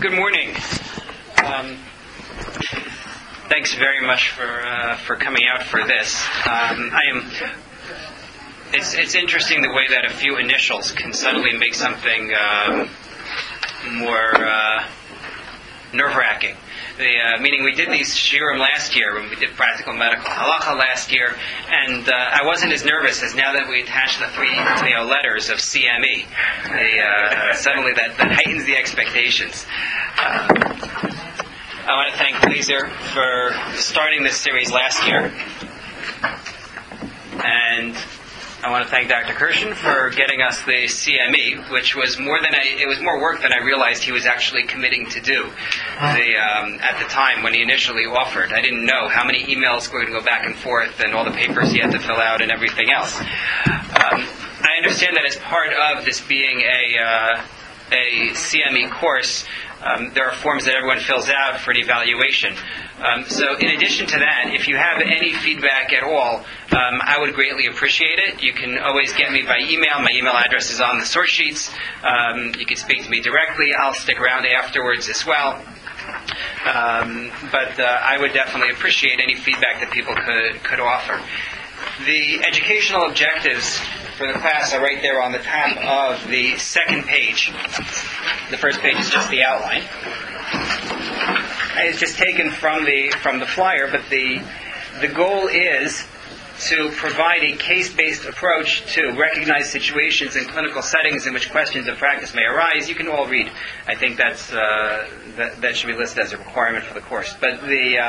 Good morning. Thanks very much for coming out for this. It's interesting the way that a few initials can suddenly make something more nerve-wracking. Meaning we did these shiurim last year when we did practical medical halacha last year, and I wasn't as nervous as now that we attached the three letters of CME. Suddenly that heightens the expectations. I want to thank Glazer for starting this series last year, and I want to thank Dr. Kirshen for getting us the CME, which was more work than I realized he was actually committing to do at the time when he initially offered. I didn't know how many emails were going to go back and forth and all the papers he had to fill out and everything else. I understand that as part of this being a CME course, there are forms that everyone fills out for an evaluation. So in addition to that, if you have any feedback at all, I would greatly appreciate it. You can always get me by email. My email address is on the source sheets. You can speak to me directly. I'll stick around afterwards as well. But I would definitely appreciate any feedback that people could offer. The educational objectives for the class are right there on the top of the second page. The first page is just the outline. It's just taken from the flyer, but the goal is to provide a case-based approach to recognize situations in clinical settings in which questions of practice may arise. You can all read. I think that should be listed as a requirement for the course. But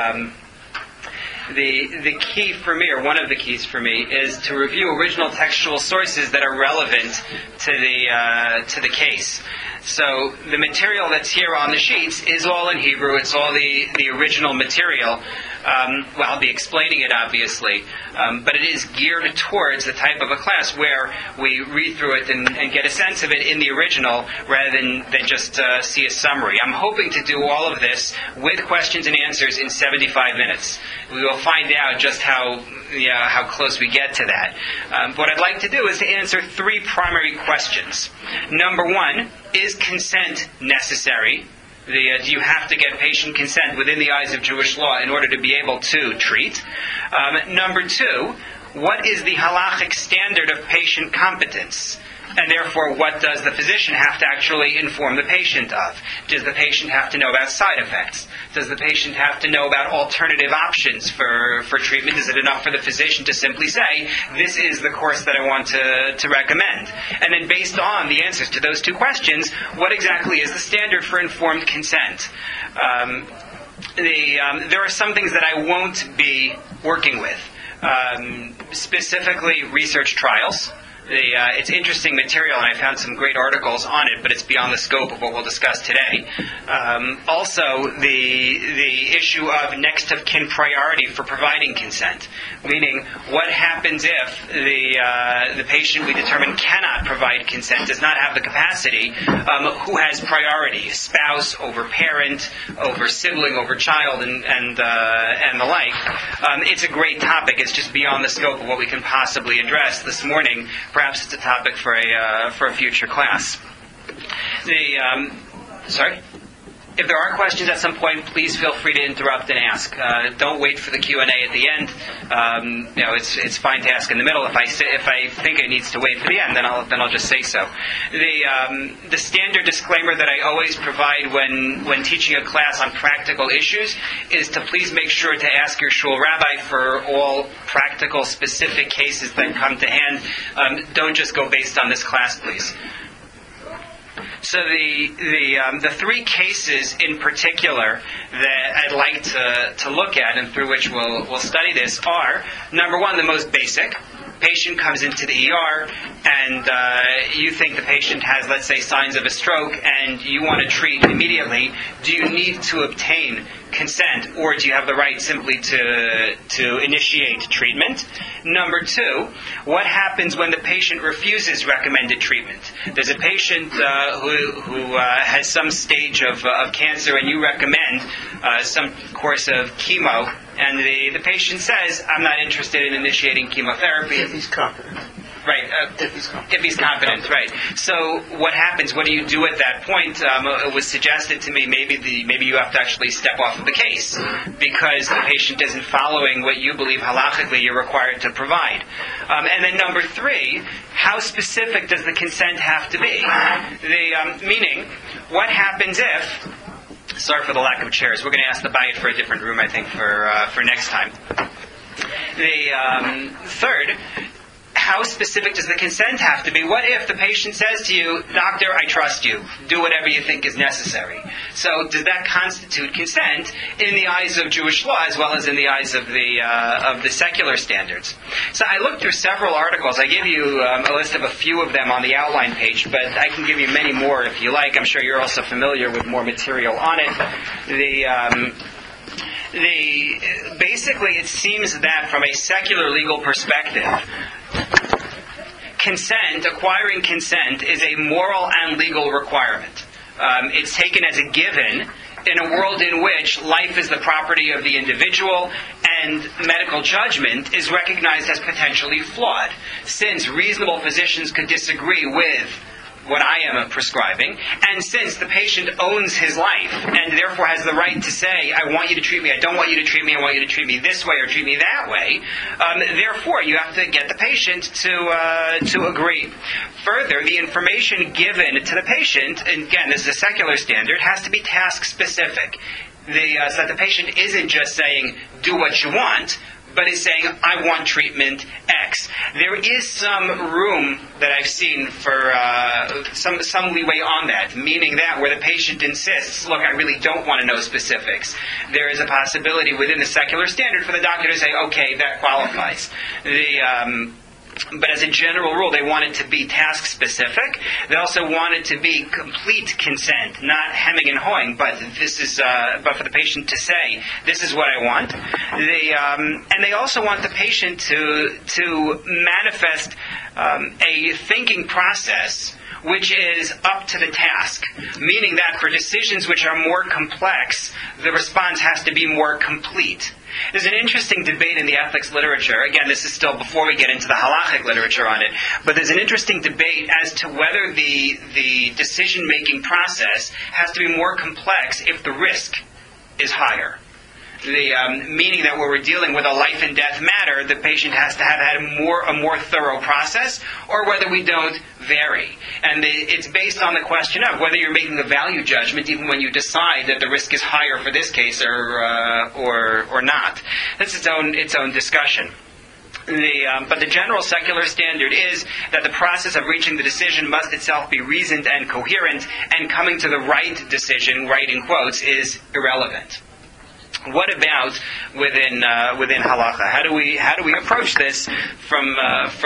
the key for me, or one of the keys for me, is to review original textual sources that are relevant to the case. So the material that's here on the sheets is all in Hebrew. It's all the original material. I'll be explaining it, obviously, but it is geared towards the type of a class where we read through it and get a sense of it in the original rather than just see a summary. I'm hoping to do all of this with questions and answers in 75 minutes. We will find out just how close we get to that. What I'd like to do is to answer three primary questions. Number one, is consent necessary? Do you have to get patient consent within the eyes of Jewish law in order to be able to treat? Number two, what is the halachic standard of patient competence? And therefore, what does the physician have to actually inform the patient of? Does the patient have to know about side effects? Does the patient have to know about alternative options for treatment? Is it enough for the physician to simply say, this is the course that I want to recommend? And then based on the answers to those two questions, what exactly is the standard for informed consent? There are some things that I won't be working with, specifically research trials. It's interesting material, and I found some great articles on it, but it's beyond the scope of what we'll discuss today. Also, the issue of next of kin priority for providing consent, meaning what happens if the patient we determine cannot provide consent, does not have the capacity, who has priority, spouse over parent, over sibling, over child, and the like. It's a great topic. It's just beyond the scope of what we can possibly address this morning. Perhaps it's a topic for a future class. If there are questions at some point, please feel free to interrupt and ask. Don't wait for the Q&A at the end. It's fine to ask in the middle. If I think it needs to wait for the end, then I'll just say so. The standard disclaimer that I always provide when teaching a class on practical issues is to please make sure to ask your shul rabbi for all practical, specific cases that come to hand. Don't just go based on this class, please. So the three cases in particular that I'd like to look at and through which we'll study this are, number one, the most basic. Patient comes into the ER and you think the patient has, let's say, signs of a stroke and you want to treat immediately. Do you need to obtain consent, or do you have the right simply to initiate treatment? Number two, what happens when the patient refuses recommended treatment? There's a patient who has some stage of cancer and you recommend some course of chemo, and the patient says, I'm not interested in initiating chemotherapy. If he's competent. Right. If he's competent, right. So what happens? What do you do at that point? It was suggested to me maybe you have to actually step off of the case because the patient isn't following what you believe halachically you're required to provide. And then number 3, how specific does the consent have to be? Meaning, what happens if? Sorry for the lack of chairs. We're going to ask the bayit for a different room, I think, for next time. The third, how specific does the consent have to be? What if the patient says to you, "Doctor, I trust you. Do whatever you think is necessary"? So does that constitute consent in the eyes of Jewish law as well as in the eyes of the secular standards? So I looked through several articles. I gave you a list of a few of them on the outline page, but I can give you many more if you like. I'm sure you're also familiar with more material on it. Basically, it seems that from a secular legal perspective, acquiring consent is a moral and legal requirement. It's taken as a given in a world in which life is the property of the individual and medical judgment is recognized as potentially flawed, since reasonable physicians could disagree with what I am prescribing, and since the patient owns his life and therefore has the right to say, I want you to treat me, I don't want you to treat me, I want you to treat me this way or treat me that way, therefore you have to get the patient to agree. Further, the information given to the patient, and again, this is a secular standard, has to be task specific. So that the patient isn't just saying, do what you want, but is saying, I want treatment X. There is some room that I've seen for some leeway on that, meaning that where the patient insists, look, I really don't want to know specifics, there is a possibility within the secular standard for the doctor to say, okay, that qualifies. But as a general rule, they want it to be task-specific. They also want it to be complete consent, not hemming and hawing, but but for the patient to say, this is what I want. And they also want the patient to manifest a thinking process which is up to the task, meaning that for decisions which are more complex, the response has to be more complete. There's an interesting debate in the ethics literature. Again, this is still before we get into the halachic literature on it, but there's an interesting debate as to whether the decision-making process has to be more complex if the risk is higher. Meaning that when we're dealing with a life and death matter, the patient has to have had a more thorough process, or whether we don't vary. And it's based on the question of whether you're making a value judgment even when you decide that the risk is higher for this case or not. That's its own discussion. But the general secular standard is that the process of reaching the decision must itself be reasoned and coherent, and coming to the right decision, right in quotes, is irrelevant. What about within halacha? How do we approach this from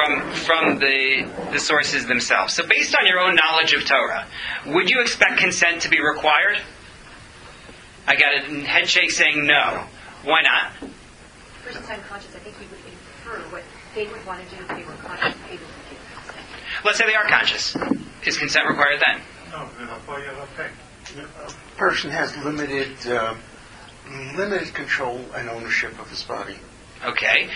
the sources themselves? So, based on your own knowledge of Torah, would you expect consent to be required? I got a head shake saying no. Why not? Person's unconscious. I think he would infer what they would want to do if they were conscious and able to give consent. Let's say they are conscious. Is consent required then? No, A person has limited control and ownership of his body. Okay.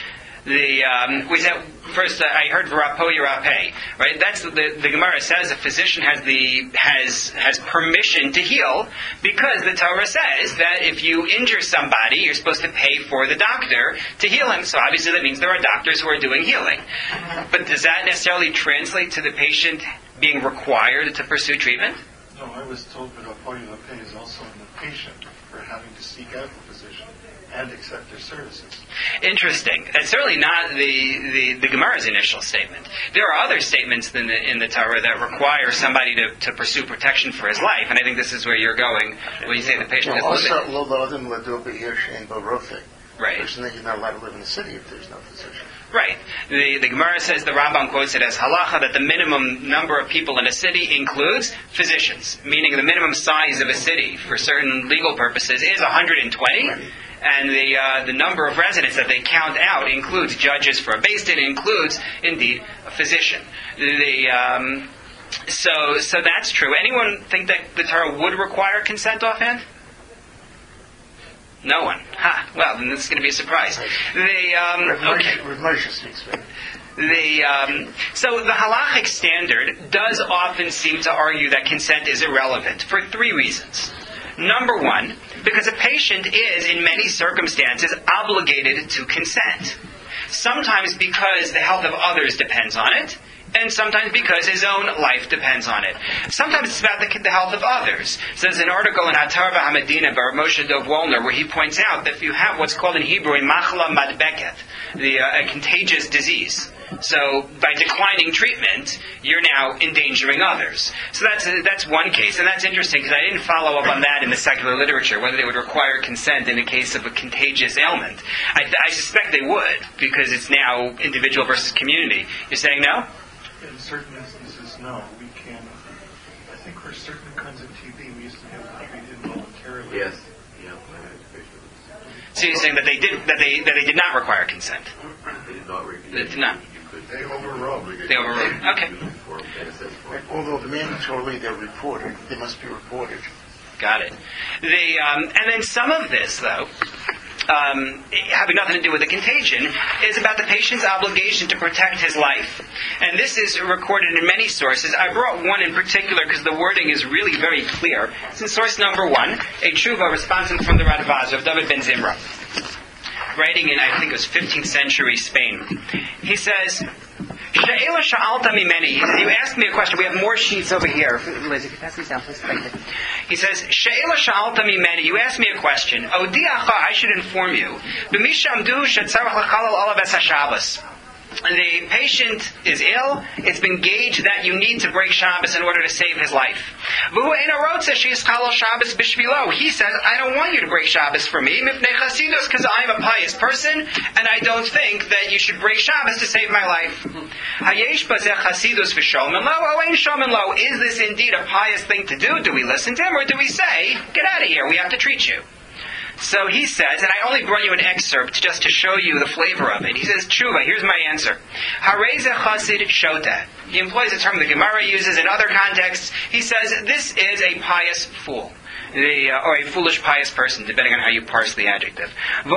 First, I heard v'rapo yirapeh, right? That's the Gemara says a physician has permission to heal because the Torah says that if you injure somebody, you're supposed to pay for the doctor to heal him. So obviously that means there are doctors who are doing healing. But does that necessarily translate to the patient being required to pursue treatment? No, I was told that v'rapo yirapeh is also in the patient for having to seek out the physician and accept their services. Interesting. It's certainly not the Gemara's initial statement. There are other statements in the Torah that require somebody to pursue protection for his life, and I think this is where you're going when you say the patient is limited. Right. Person that you're not allowed to live in the city if there's no physician. Right. The Gemara says, the Rambam quotes it as halacha, that the minimum number of people in a city includes physicians, meaning the minimum size of a city for certain legal purposes is 120. And the number of residents that they count out includes judges for a beis din, includes, indeed, a physician. So that's true. Anyone think that the Torah would require consent offhand? No one. Well, then this is going to be a surprise. Rav Moshe speaks, right? So the halachic standard does often seem to argue that consent is irrelevant for three reasons. Number one, because a patient is, in many circumstances, obligated to consent. Sometimes because the health of others depends on it, and sometimes because his own life depends on it. Sometimes it's about the health of others. So there's an article in Atar V'Hamadina by Moshe Dov Wolner where he points out that if you have what's called in Hebrew a machla madbeket, a contagious disease, so by declining treatment, you're now endangering others. So that's one case, and that's interesting because I didn't follow up on that in the secular literature, whether they would require consent in the case of a contagious ailment. I suspect they would, because it's now individual versus community. You're saying no? In certain instances, no. We can. I think for certain kinds of TB, we used to be able to treat involuntarily. Yes. Yeah. So you're saying that they did not require consent? They did not. They did not. They overrode. They overrode. Okay. Although mandatorily they're reported, they must be reported. Got it. And then some of this, though, having nothing to do with the contagion, is about the patient's obligation to protect his life. And this is recorded in many sources. I brought one in particular because the wording is really very clear. It's in source number 1, a tshuva respondent from the Radvaza of David Ben Zimra, writing in, I think it was 15th century Spain. He says, She'ela sha'alta mimeni. You asked me a question. We have more sheets over here. Liz, if you pass these down, please. He says, She'ela sha'alta mimeni. You asked me a question. Odiacha, I should inform you. B'misham duhu shetzarach l'chalal olav es haShabbos. The patient is ill. It's been gauged that you need to break Shabbos in order to save his life. He says, I don't want you to break Shabbos for me because I'm a pious person and I don't think that you should break Shabbos to save my life. Is this indeed a pious thing to do? Do we listen to him or do we say, get out of here, we have to treat you? So he says, and I only brought you an excerpt just to show you the flavor of it. He says, Tshuva, here's my answer. Hareze chasid shota. He employs a term the Gemara uses in other contexts. He says, this is a pious fool. Or a foolish pious person, depending on how you parse the adjective.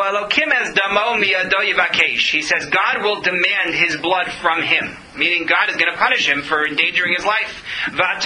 He says, God will demand his blood from him, meaning God is going to punish him for endangering his life. The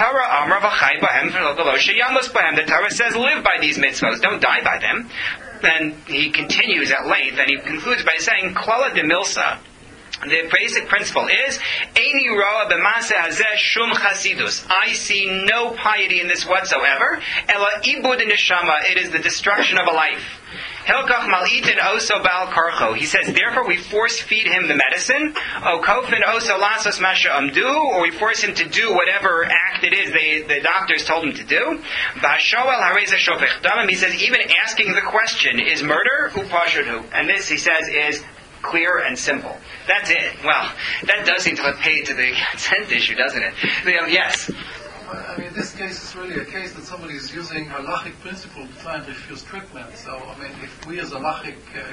Torah says, live by these mitzvahs, don't die by them. Then he continues at length, and he concludes by saying, Klala de Milsa. The basic principle is, Eini roa b'maseh hazeh shum chasidus. I see no piety in this whatsoever. Ela ibud neshama. It is the destruction of a life. Hilkach mal'itin oso bal karcho. He says, therefore we force feed him the medicine. O kofin oso lasos masha amdu. Or we force him to do whatever act it is the doctors told him to do. V'ashoel hareza shofech damim. He says, even asking the question is murder. Upashudhu. And this, he says, is clear and simple. That's it. Well, that does seem to have paid to the consent issue, doesn't it? Yes? I mean, this case is really a case that somebody is using halachic principle to try and refuse treatment. So, I mean, if we as halachic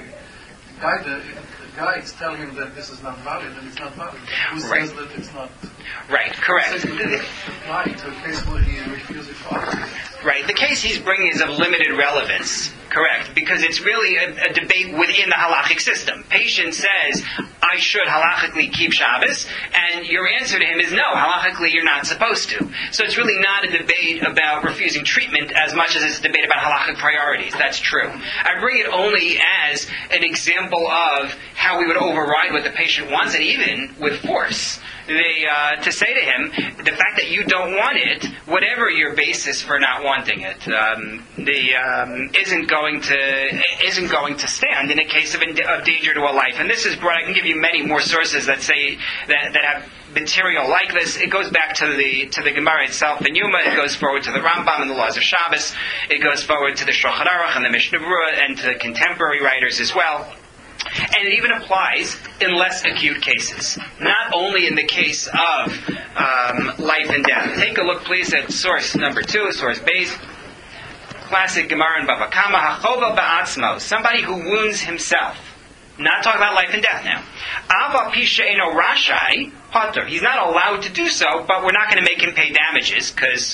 guides tell him that this is not valid, then it's not valid. Who says that it's not? Right, correct. Apply to a case where he refuses for other reasons. Right. The case he's bringing is of limited relevance. Correct. Because it's really a debate within the halachic system. Patient says, I should halachically keep Shabbos, and your answer to him is no, halachically you're not supposed to. So it's really not a debate about refusing treatment as much as it's a debate about halachic priorities. That's true. I bring it only as an example of how we would override what the patient wants, and even with force. To say to him, the fact that you don't want it, whatever your basis for not wanting it, isn't going to stand in a case of danger to a life. And this is brought. I can give you many more sources that say that have material like this. It goes back to the Gemara itself in Yuma. It goes forward to the Rambam and the laws of Shabbos. It goes forward to the Shulchan Aruch and the Mishnah Berurah and to contemporary writers as well. And it even applies in less acute cases, not only in the case of life and death. Take a look, please, at source number 2, source base. Classic Gemara in Bava Kama, Hachova ba'atzmo, somebody who wounds himself. Not talking about life and death now. Ava pishe'eno rashai, pater. He's not allowed to do so, but we're not going to make him pay damages, because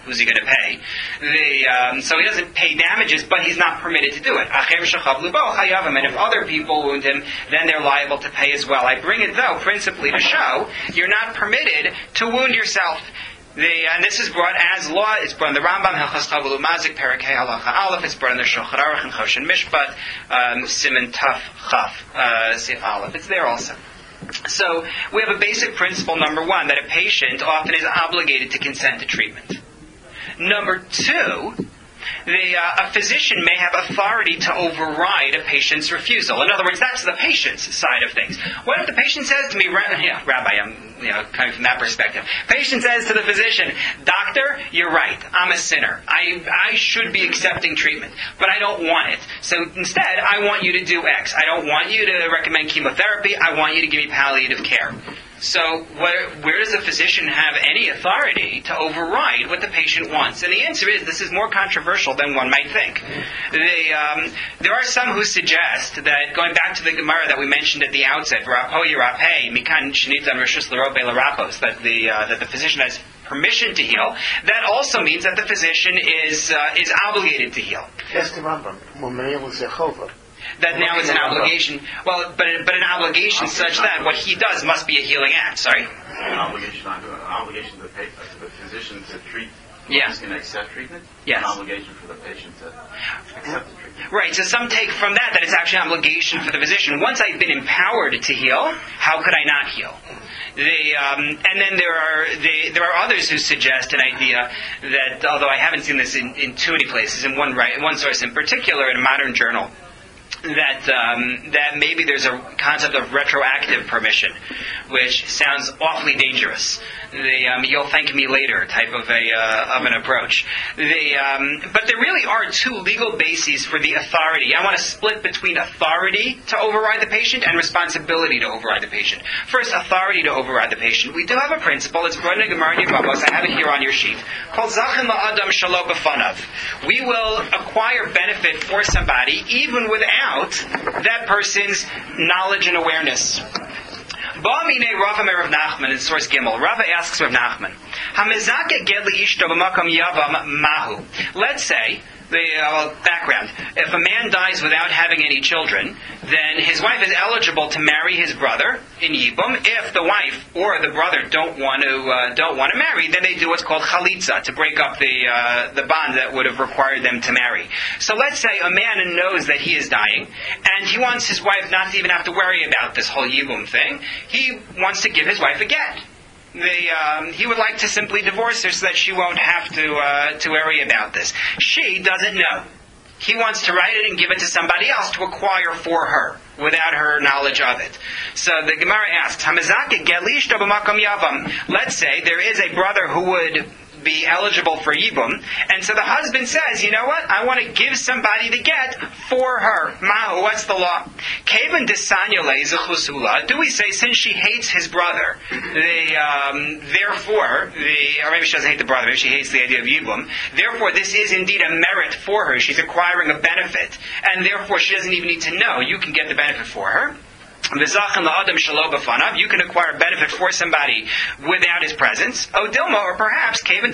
Who's he going to pay? So he doesn't pay damages, but he's not permitted to do it. And if other people wound him, then they're liable to pay as well. I bring it, though, principally to show you're not permitted to wound yourself. And this is brought as law. It's brought in the Rambam, Hilchos Chavul Umazik, Perek Hey Halacha Aleph. It's brought in the Shulchan Aruch and Choshen Mishpat, Siman Taf Chaf, Sif Aleph. It's there also. So we have a basic principle, number one, that a patient often is obligated to consent to treatment. Number two, a physician may have authority to override a patient's refusal. In other words, that's the patient's side of things. What if the patient says to me, Rabbi, I'm coming from that perspective. Patient says to the physician, Doctor, you're right, I'm a sinner. I should be accepting treatment, but I don't want it. So instead, I want you to do X. I don't want you to recommend chemotherapy. I want you to give me palliative care. So where does a physician have any authority to override what the patient wants? And the answer is this is more controversial than one might think. There are some who suggest that, going back to the Gemara that we mentioned at the outset, that the physician has permission to heal, that also means that the physician is obligated to heal. Ask the Rambam. When Maria was Jehovah. That now is an obligation. Well, but an obligation such that what he does must be a healing act. Sorry? An obligation to the physician to treat. Yeah. He's going to accept treatment? Yes. An obligation for the patient to accept the treatment. Right, so some take from that it's actually an obligation for the physician. Once I've been empowered to heal, how could I not heal? And then there are others who suggest an idea that, although I haven't seen this in too many places, in one source in particular, in a modern journal, that maybe there's a concept of retroactive permission, which sounds awfully dangerous. You'll thank me later type of an approach. But there really are two legal bases for the authority. I want to split between authority to override the patient and responsibility to override the patient. First, authority to override the patient. We do have a principle. It's brought in the Gemara in Yevamos. I have it here on your sheet. Called Zachin La'adam Shalo B'fanav. We will acquire benefit for somebody even without that person's knowledge and awareness. Ba'amine Rava Rav Nachman in source Gimel. Rava asks Rav Nachman, Hamezake ged li'ishto b'makam yavam mahu. Let's say, background, if a man dies without having any children, then his wife is eligible to marry his brother in Yibum. If the wife or the brother don't want to marry, then they do what's called chalitza, to break up the bond that would have required them to marry. So let's say a man knows that he is dying, and he wants his wife not to even have to worry about this whole Yibum thing. He wants to give his wife a get. He would like to simply divorce her so that she won't have to worry about this. She doesn't know. He wants to write it and give it to somebody else to acquire for her without her knowledge of it. So the Gemara asks, Hamazake gelishto b'makam yavam. Let's say there is a brother who would be eligible for Yibum, and so the husband says, you know what, I want to give somebody the get for her. Mahu, what's the law? Kevan desanyale zechusula. Do we say, since she hates his brother, therefore, or maybe she doesn't hate the brother, maybe she hates the idea of Yibum, therefore this is indeed a merit for her, she's acquiring a benefit, and therefore she doesn't even need to know, you can get the benefit for her. You can acquire benefit for somebody without his presence. Odilma, or perhaps, or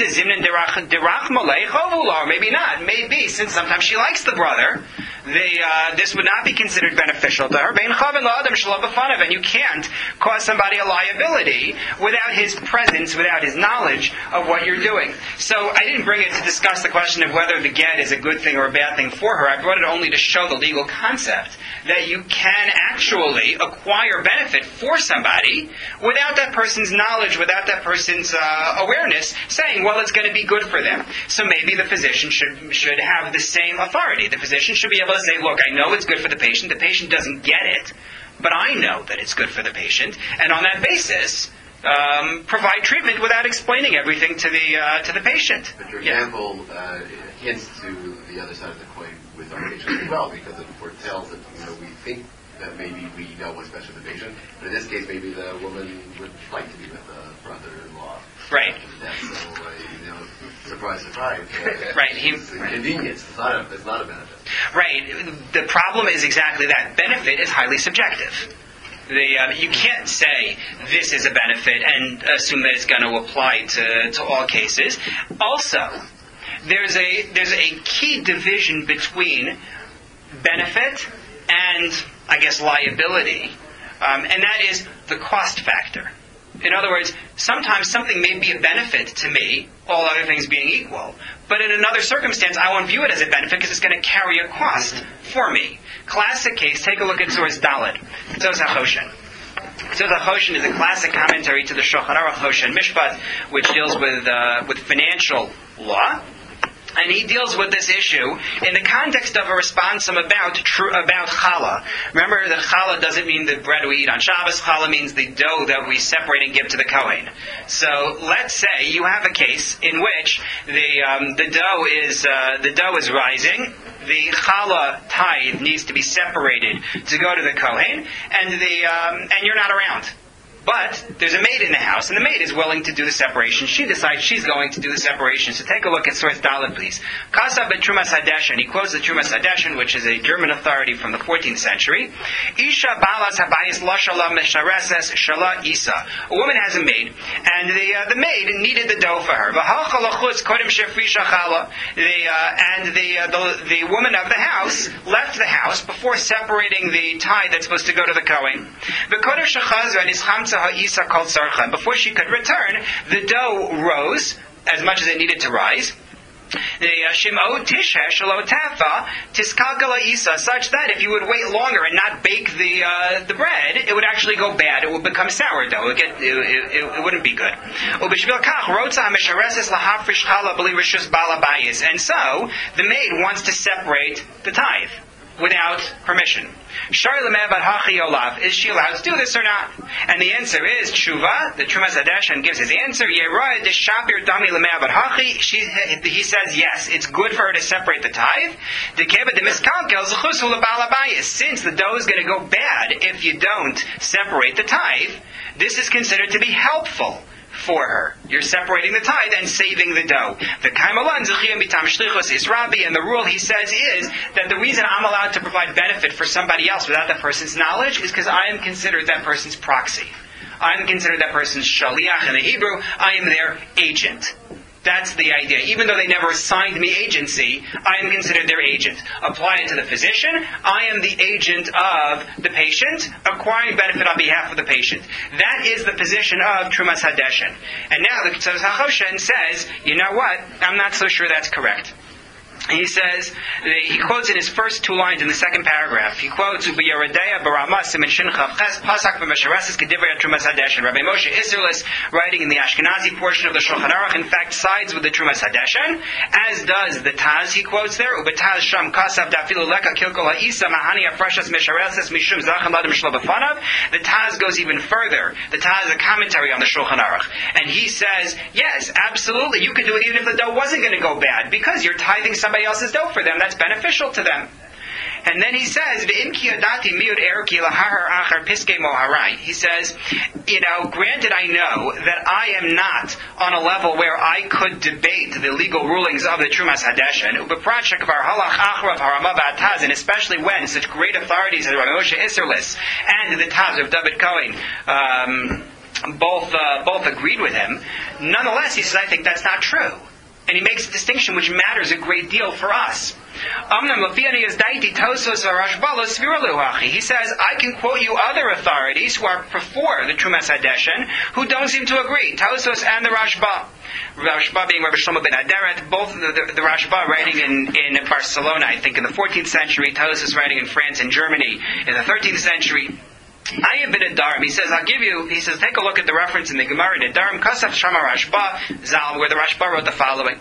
maybe not. Maybe, since sometimes she likes the brother, this would not be considered beneficial to her. And you can't cause somebody a liability without his presence, without his knowledge of what you're doing. So I didn't bring it to discuss the question of whether the get is a good thing or a bad thing for her. I brought it only to show the legal concept that you can actually acquire benefit for somebody without that person's knowledge, without that person's awareness, saying, well, it's going to be good for them. So maybe the physician should have the same authority. The physician should be able to say, look, I know it's good for the patient doesn't get it, but I know that it's good for the patient, and on that basis, provide treatment without explaining everything to the patient. But your example hints to the other side of the coin with our patient as well, because it foretells that we think that maybe we know what's best for the patient, but in this case, maybe the woman would like to be with the brother-in-law. Right. So, surprise, surprise. Right. It's a convenience. It's not a benefit. Right. The problem is exactly that. Benefit is highly subjective. You can't say this is a benefit and assume that it's going to apply to all cases. Also, there's a key division between benefit and, I guess, liability, and that is the cost factor. In other words, sometimes something may be a benefit to me, all other things being equal, but in another circumstance, I won't view it as a benefit because it's going to carry a cost for me. Classic case, take a look at Source Dalet, Tzos HaChoshen. Tzos HaChoshen is a classic commentary to the Shulchan Aruch Choshen Mishpat, which deals with financial law. And he deals with this issue in the context of a responsum about challah. Remember that challah doesn't mean the bread we eat on Shabbos. Challah means the dough that we separate and give to the Kohen. So let's say you have a case in which the dough is rising. The challah tithe needs to be separated to go to the Kohen, and you're not around. But there's a maid in the house, and the maid is willing to do the separation. She decides she's going to do the separation. So take a look at Source Dalet, please. Kasav bet Trumas Hadeshen. He quotes the Trumas Hadeshen, which is a German authority from the 14th century. Isha balas habayis la shala meshareses shala isa. A woman has a maid, and the maid needed the dough for her. V'halcha lachutz kodem shefrisha chala. And the woman of the house left the house before separating the tithe that's supposed to go to the Kohen. V'kodem shechazra nischamtza ha'isa kol tzarcha. Before she could return, the dough rose as much as it needed to rise. The shim'ot tishesh lo tafa tiskalkala isa, such that if you would wait longer and not bake the bread, it would actually go bad. It would become sourdough. It wouldn't be good. And so the maid wants to separate the tithe without permission. Is she allowed to do this or not? And the answer is Tshuva. The Trumas Hadeshen gives his answer. He says yes, it's good for her to separate the tithe. Since the dough is going to go bad if you don't separate the tithe, this is considered to be helpful for her. You're separating the tithe and saving the dough. The Kaimalan Zechiyam Bitam Shlichus is Rabbi, and the rule he says is that the reason I'm allowed to provide benefit for somebody else without that person's knowledge is because I am considered that person's proxy. I am considered that person's shaliach in the Hebrew. I am their agent. That's the idea. Even though they never assigned me agency, I am considered their agent. Apply it to the physician. I am the agent of the patient, acquiring benefit on behalf of the patient. That is the position of Trumas Hadeshen. And now the Tzos HaChoshen says, you know what? I'm not so sure that's correct. He says, he quotes in his first two lines in the second paragraph, he quotes, U'biyaradea barama simen shincha pasak v'meshareses k'divrei Trumas Hadeshen. Rabbi Moshe Isserles, writing in the Ashkenazi portion of the Shulchan Aruch, in fact, sides with the Trumas Hadeshen, as does the Taz, he quotes there, U'betaz sham kasav dafilu leka kilkol ha'isa mahani afrashas meshareses mishum zachem ladam shlo b'fanav. The Taz goes even further. The Taz is a commentary on the Shulchan Aruch. And he says, yes, absolutely, you could do it even if the dough wasn't going to go bad, because you're tithing somebody else's dough for them. That's beneficial to them. And then he says, he says, granted I know that I am not on a level where I could debate the legal rulings of the Trumas Hadeshen, and especially when such great authorities as Rabbi Moshe Isserles and the Taz of David Cohen both agreed with him. Nonetheless, he says, I think that's not true. And he makes a distinction which matters a great deal for us. He says, I can quote you other authorities who are before the Trumas Hadeshen who don't seem to agree. Tosos and the Rashba. Rashba being Rabbi Shlomo ben Aderet, both the Rashba writing in Barcelona, I think in the 14th century, Tosos writing in France and Germany in the 13th century. I have been at Dharam. He says, take a look at the reference in the Gemara in Dharam, Kasaf Shama Rashba, Zal, where the Rashba wrote the following.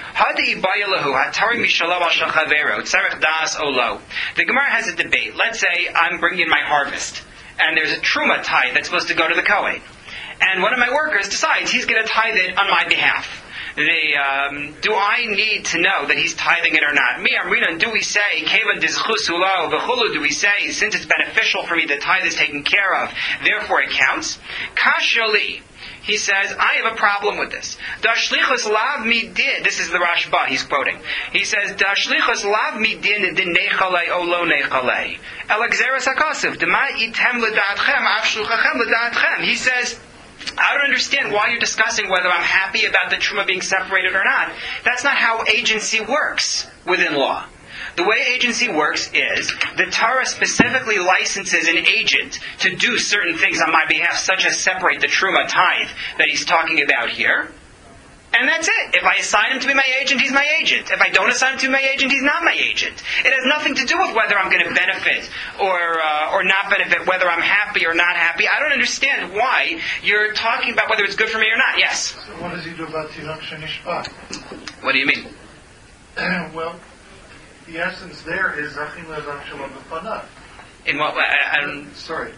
The Gemara has a debate. Let's say I'm bringing in my harvest, and there's a Truma tithe that's supposed to go to the Kohen. And one of my workers decides he's going to tithe it on my behalf. Do I need to know that he's tithing it or not? Do we say, do we say, since it's beneficial for me, the tithe is taken care of, therefore it counts? Kashali. He says, I have a problem with this. Dashlichus lav midin. This is the Rashba he's quoting. He says, Dashlichus lav midin din nechalei o lo nechalei. Elexeres hakasiv. Dema item ledatchem avshluchachem ledatchem. He says, I don't understand why you're discussing whether I'm happy about the truma being separated or not. That's not how agency works within law. The way agency works is the Torah specifically licenses an agent to do certain things on my behalf, such as separate the truma tithe that he's talking about here. And that's it. If I assign him to be my agent, he's my agent. If I don't assign him to be my agent, he's not my agent. It has nothing to do with whether I'm going to benefit or not benefit, whether I'm happy or not happy. I don't understand why you're talking about whether it's good for me or not. Yes? So what does he do about Tinok Shenishpat? What do you mean? Well, the essence there is Zachin Le'Zach Shalom B'Panav. In what way? I don't... Sorry.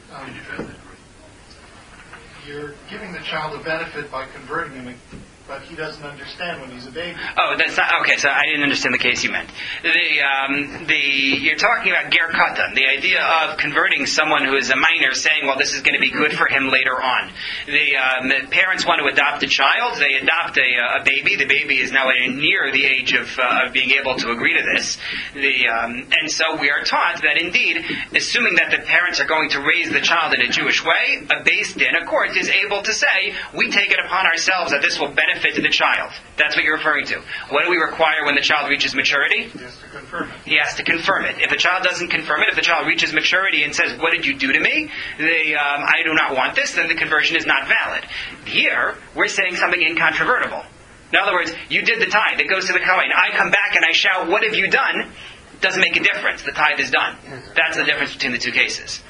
You're giving the child a benefit by converting him, but he doesn't understand when he's a baby. Oh, that's not okay. So I didn't understand the case you meant. You're talking about ger katan, the idea of converting someone who is a minor, saying, "Well, this is going to be good for him later on." The parents want to adopt a child. They adopt a baby. The baby is now near the age of being able to agree to this. And so we are taught that indeed, assuming that the parents are going to raise the child in a Jewish way, a Beis Din, a court, is able to say, "We take it upon ourselves that this will benefit to the child." That's what you're referring to. What do we require when the child reaches maturity? He has to confirm it. He has to confirm it. If the child doesn't confirm it, if the child reaches maturity and says, "What did you do to me? I do not want this," then the conversion is not valid. Here, we're saying something incontrovertible. In other words, you did the tithe. It goes to the Kohen. I come back and I shout, "What have you done?" Doesn't make a difference. The tithe is done. That's the difference between the two cases.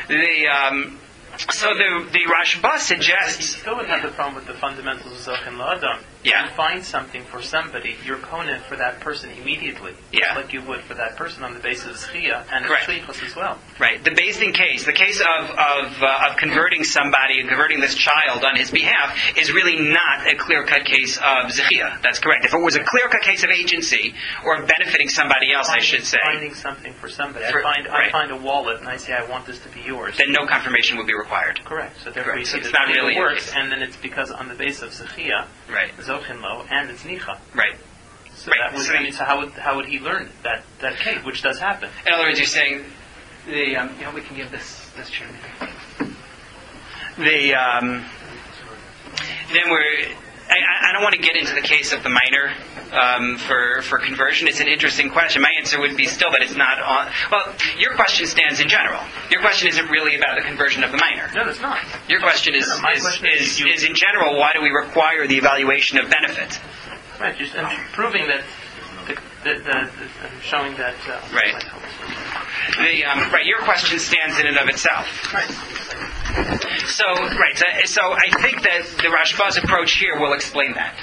So the Rashba suggests... You still would have the problem with the fundamentals of Zoch and La'adam. Yeah. You find something for somebody, you're kohen for that person immediately. Yeah. Just like you would for that person on the basis of Zchiyah and Correct. Shlichus as well. Right. The Beis Din case, the case of converting somebody and converting this child on his behalf is really not a clear-cut case of Zechiyah. That's correct. If it was a clear-cut case of agency or benefiting somebody else, I should say. Finding something for somebody. Right. I find a wallet and I say, I want this to be yours. Then no confirmation would be required. Correct. So therefore you Correct. see So it's that not really it a works, case. and then it's because on the basis of Zechiyah, Right. Zochin Lo, and it's Nicha. Right. So Right. that would, I mean, so how would he learn that case, which does happen? In other words, you're saying we can give this chair. Then I don't want to get into the case of the minor for conversion. It's an interesting question. My answer would be still that it's not on. Well, your question stands in general. Your question isn't really about the conversion of the minor. No, it's not. Your question is in general, why do we require the evaluation of benefit? Right, just proving that, showing that. Right. Right. Your question stands in and of itself. Right. So I think that the Rashba's approach here will explain that.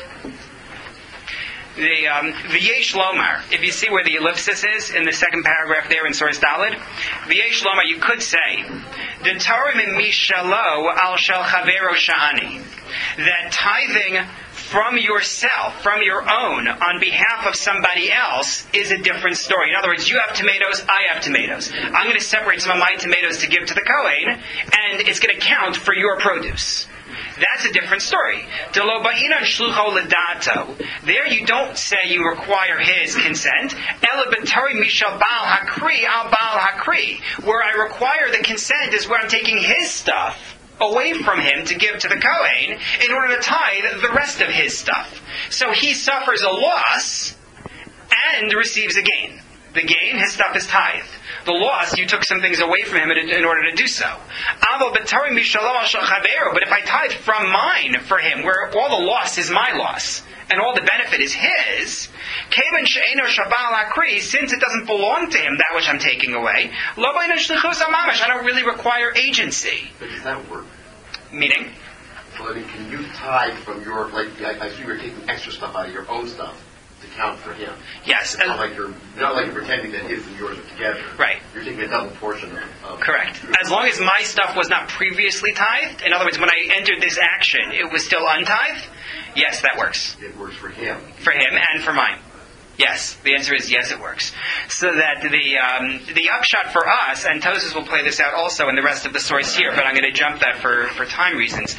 The V'yesh Lomar, if you see where the ellipsis is in the second paragraph there in Source Daled, V'yesh Lomar, you could say, the Torah mishalo al shel chavero sha'ani, that tithing from yourself, from your own, on behalf of somebody else, is a different story. In other words, you have tomatoes, I have tomatoes. I'm going to separate some of my tomatoes to give to the Kohen, and it's going to count for your produce. That's a different story. There you don't say you require his consent. Where I require the consent is where I'm taking his stuff away from him to give to the Kohen in order to tithe the rest of his stuff. So he suffers a loss and receives a gain. The gain, his stuff is tithed. The loss, you took some things away from him in order to do so. But if I tithe from mine for him, where all the loss is my loss, and all the benefit is his, since it doesn't belong to him, that which I'm taking away, I don't really require agency. But does that work? Meaning? Well, I mean, can you tithe from your, I see you're taking extra stuff out of your own stuff to count for him. Yes. It's not like you're pretending that his and yours are together. Right. You're taking a double portion of Correct. As long as my stuff was not previously tithed, in other words, when I entered this action, it was still untithed, yes, that works. It works for him. For him and for mine. Yes, the answer is yes, it works. So that the upshot for us, and Tosfos will play this out also in the rest of the source here, but I'm going to jump that for time reasons.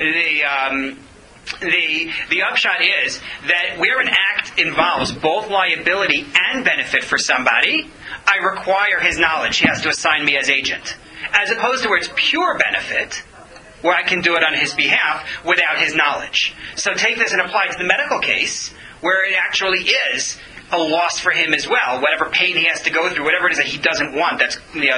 The upshot is that where an act involves both liability and benefit for somebody, I require his knowledge. He has to assign me as agent. As opposed to where it's pure benefit, where I can do it on his behalf without his knowledge. So take this and apply it to the medical case, where it actually is a loss for him as well. Whatever pain he has to go through, whatever it is that he doesn't want, that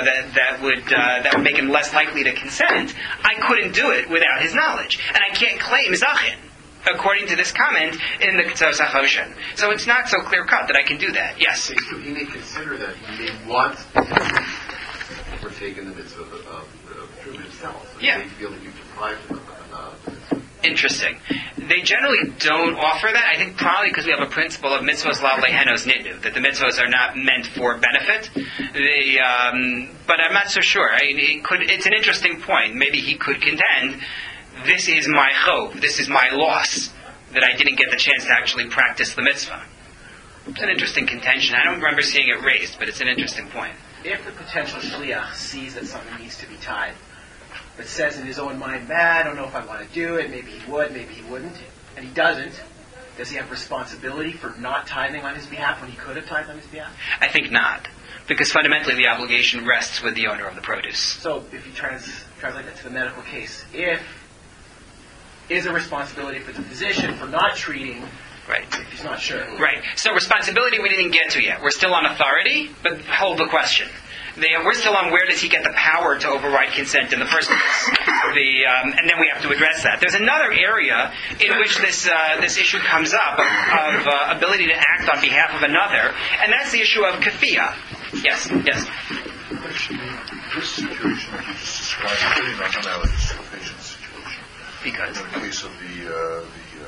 would make him less likely to consent. I couldn't do it without his knowledge, and I can't claim zachin, according to this comment in the Ketzos HaChoshen. So it's not so clear cut that I can do that. Yes. So he may consider that he may want to partake in the mitzvah of truth himself. So Yeah. He may feel that you've deprived him of Interesting. They generally don't offer that. I think probably because we have a principle of mitzvos lav lehenos nitnu, that the mitzvos are not meant for benefit. But I'm not so sure. It's an interesting point. Maybe he could contend, this is my chov, this is my loss, that I didn't get the chance to actually practice the mitzvah. It's an interesting contention. I don't remember seeing it raised, but it's an interesting point. If the potential shliach sees that something needs to be tied, but says in his own mind, I don't know if I want to do it, maybe he would, maybe he wouldn't, and he doesn't, does he have responsibility for not tithing on his behalf when he could have tithed on his behalf? I think not, because fundamentally the obligation rests with the owner of the produce. So if you translate that to the medical case, is a responsibility for the physician for not treating, Right. if he's not sure? Right. So responsibility we didn't get to yet. We're still on authority, but hold the question. We're still on where does he get the power to override consent in the first place. And then we have to address that. There's another area in which this issue comes up of ability to act on behalf of another, and that's the issue of kafiyah. Yes. Actually, this situation that you just described is really not analogous to the patient's situation. Because? In the case of the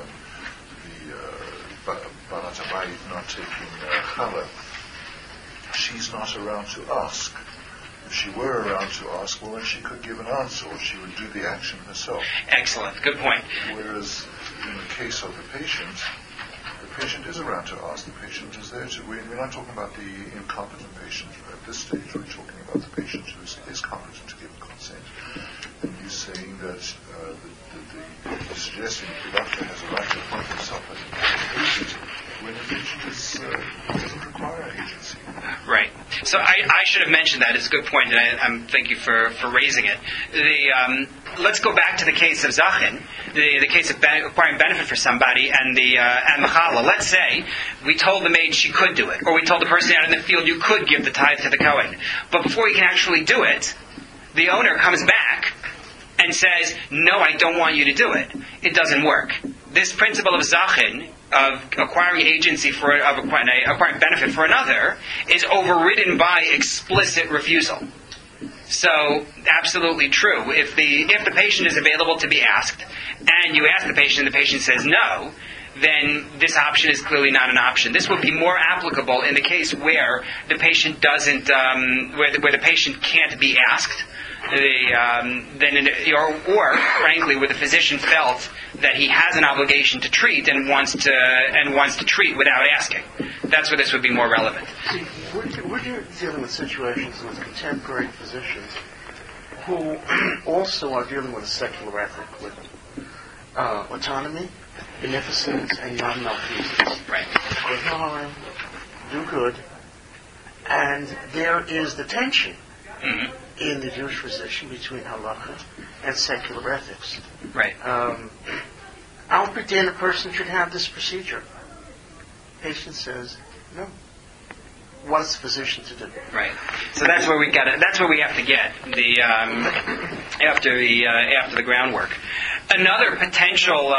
Barat Abayit not taking challah, she's not around to ask. If she were around to ask, well, then she could give an answer, or she would do the action herself. Excellent. Good point. Whereas in the case of the patient is around to ask. The patient is there to. We're not talking about the incompetent patient at this stage. We're talking about the patient who is competent to give consent. And you're saying that the suggesting that the doctor has a right to appoint himself as an agent when the patient doesn't require agency. Right. So I should have mentioned that. It's a good point, and thank you for raising it. Let's go back to the case of zachin, the case of acquiring benefit for somebody, and the challah. Let's say we told the maid she could do it, or we told the person out in the field you could give the tithe to the Kohen. But before you can actually do it, the owner comes back and says, no, I don't want you to do it. It doesn't work. This principle of zachin, of acquiring agency acquiring benefit for another, is overridden by explicit refusal. So, absolutely true. If the patient is available to be asked, and you ask the patient and the patient says no, then this option is clearly not an option. This would be more applicable in the case where the patient doesn't, where the patient can't be asked, or frankly, where the physician felt that he has an obligation to treat and wants to treat without asking. That's where this would be more relevant. See, we're dealing with situations with contemporary physicians who also are dealing with a secular ethic with autonomy, beneficence, and non-malfeasance. Right. Good harm, do good, and there is the tension. Mm-hmm. In the Jewish physician between halacha and secular ethics. Right. I'll pretend a person should have this procedure. Patient says, no. What is the physician to do? Right. So that's where we that's where we have to get after the groundwork. Another potential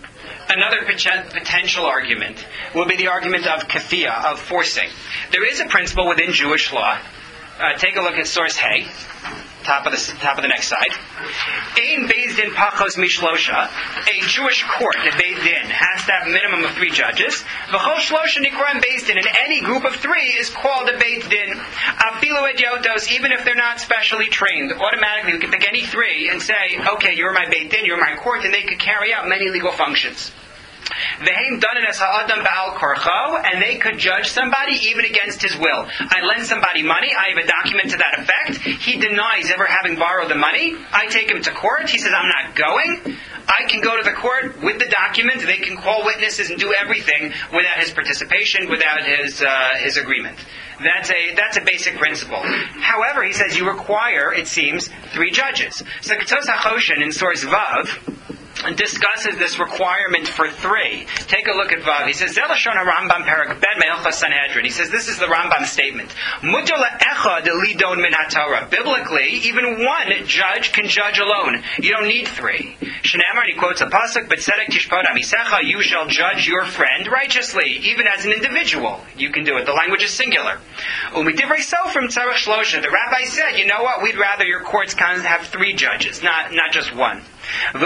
argument will be the argument of kafiyah, of forcing. There is a principle within Jewish law. Take a look at source Hay, top of the next slide. Ein Beis Din Pachos Mishlosha. A Jewish court, the Beis Din, has to have a minimum of 3 judges. V'chol Shlosha Nikroim Beis Din, and any group of 3 is called a Beis Din. Afilu Ediotos, even if they're not specially trained. Automatically, we can pick any 3 and say, okay, you're my Beis Din, you're my court, and they could carry out many legal functions. V'heim danan es ha'adam ba'al korcho, and they could judge somebody even against his will. I lend somebody money, I have a document to that effect. He denies ever having borrowed the money. I take him to court. He says, I'm not going. I can go to the court with the document. They can call witnesses and do everything without his participation, without his agreement. That's a basic principle. However, he says you require, it seems, 3 judges. So Ketos HaChoshen in source Vav discusses this requirement for 3. Take a look at Vav. He says, Zelashon HaRambam Perak Ben Me'ilchos Sanhedrin. He says, this is the Rambam statement. Mutar le'echad lidon min haTorah. Biblically, even one judge can judge alone. You don't need 3. Shneimar, he quotes a pasuk, B'tzedek tishpot amisecha, you shall judge your friend righteously, even as an individual. You can do it. The language is singular. U'midivrei sofrim tzarech shlosha. The rabbi said, you know what, we'd rather your courts have 3 judges, not just one. And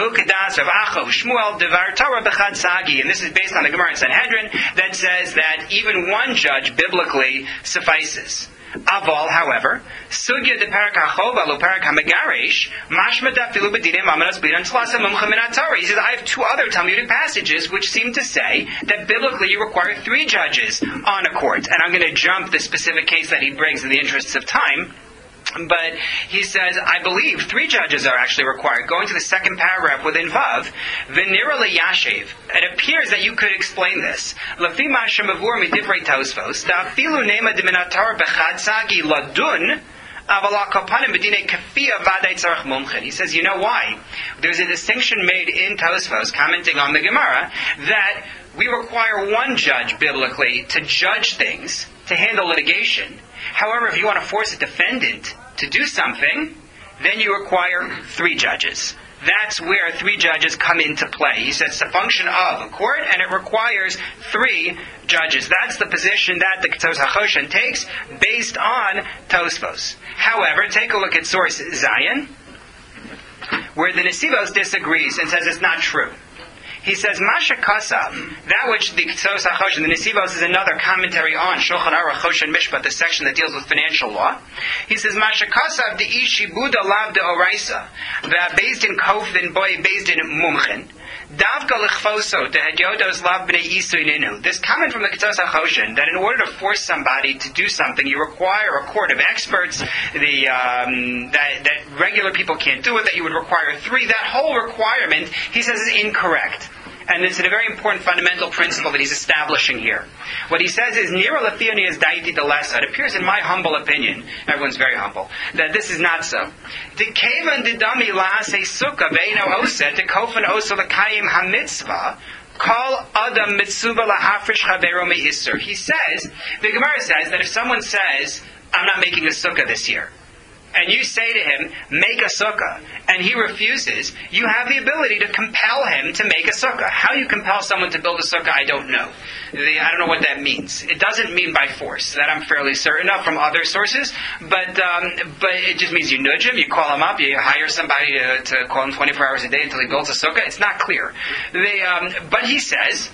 this is based on the Gemara in Sanhedrin that says that even one judge biblically suffices. Aval, however, sugya de parak hachova lo parak hamegarish mashma dafilu b'dinim amanas b'dinan tlasa mumcha min haTorah. He says, I have 2 other Talmudic passages which seem to say that biblically you require 3 judges on a court. And I'm going to jump the specific case that he brings in the interests of time. But he says, I believe 3 judges are actually required. Going to the second paragraph within Vav, V'nira leyashev. It appears that you could explain this. Lafi ma'ashem avur midivrei Tosfos, da'afilu nema diminatar bechad sagi ladun, he says, you know why? There's a distinction made in Tosfos, commenting on the Gemara, that we require 1 judge biblically to judge things, to handle litigation. However, if you want to force a defendant to do something, then you require 3 judges. That's where 3 judges come into play. He says it's a function of a court, and it requires 3 judges. That's the position that the Ketos HaChoshen takes based on Tosfos. However, take a look at source Zion, where the Nesivos disagrees and says it's not true. He says, Masha Kasav, that which the Ketos HaChoshen, the Nesivos is another commentary on Shulchan Aruch Choshen Mishpat, the section that deals with financial law. He says, Masha Kasav de Ishibuda Lav de Oraisa, that based in Kofin Boy, based in Mumchen, Davka Lechfoso, de Hadyodos Lav Bnei Isuininu. This comment from the Ketos HaChoshen, that in order to force somebody to do something, you require a court of experts, that regular people can't do it, that you would require 3, that whole requirement, he says, is incorrect. And it's a very important fundamental principle that he's establishing here. What he says is, Nira Lefioni is Daiti Delesa. It appears in my humble opinion, everyone's very humble, that this is not so. The Kevan Didami Lahase Sukkah Veino Oset, the Kofan Osa Lakayim HaMitzvah, Call Adam Mitsuva Lahafrish Chavero Me'isur. He says, the Gemara says that if someone says, I'm not making a sukkah this year, and you say to him, make a sukkah, and he refuses, you have the ability to compel him to make a sukkah. How you compel someone to build a sukkah, I don't know. I don't know what that means. It doesn't mean by force. That I'm fairly certain of from other sources, but it just means you nudge him, you call him up, you hire somebody to call him 24 hours a day until he builds a sukkah. It's not clear. But he says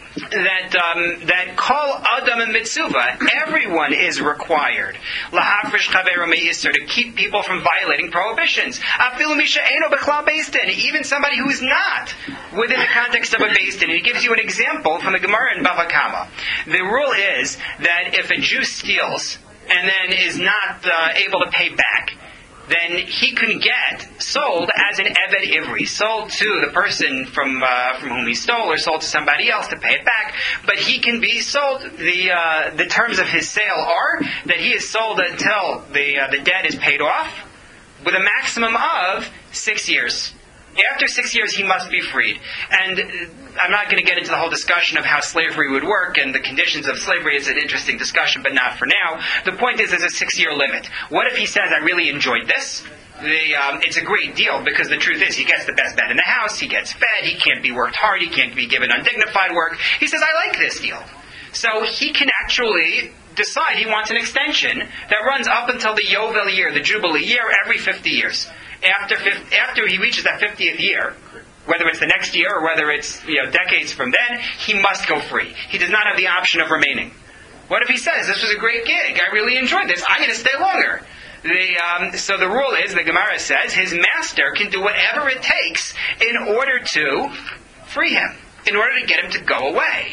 that call Adam and Mitsuva, everyone is required lahafrish chavero me'isur, to keep people from violating prohibitions. Afilu misha eino b'chlal beis din, even somebody who is not within the context of a beis din. And he gives you an example from the Gemara in Bava Kama. The rule is that if a Jew steals and then is not able to pay back, then he can get sold as an Eved Ivri, sold to the person from whom he stole, or sold to somebody else to pay it back. But he can be sold. The terms of his sale are that he is sold until the debt is paid off, with a maximum of 6 years. After 6 years, he must be freed. And I'm not going to get into the whole discussion of how slavery would work and the conditions of slavery. It's an interesting discussion, but not for now. The point is, there's a 6-year limit. What if he says, I really enjoyed this? It's a great deal, because the truth is, he gets the best bed in the house, he gets fed, he can't be worked hard, he can't be given undignified work. He says, I like this deal. So he can actually decide he wants an extension that runs up until the Yovel year, the Jubilee year, every 50 years. After he reaches that 50th year, whether it's the next year or whether it's decades from then, he must go free. He does not have the option of remaining. What if he says, this was a great gig, I really enjoyed this, I'm going to stay longer? So the rule is, the Gemara says, his master can do whatever it takes in order to free him. in order to get him to go away.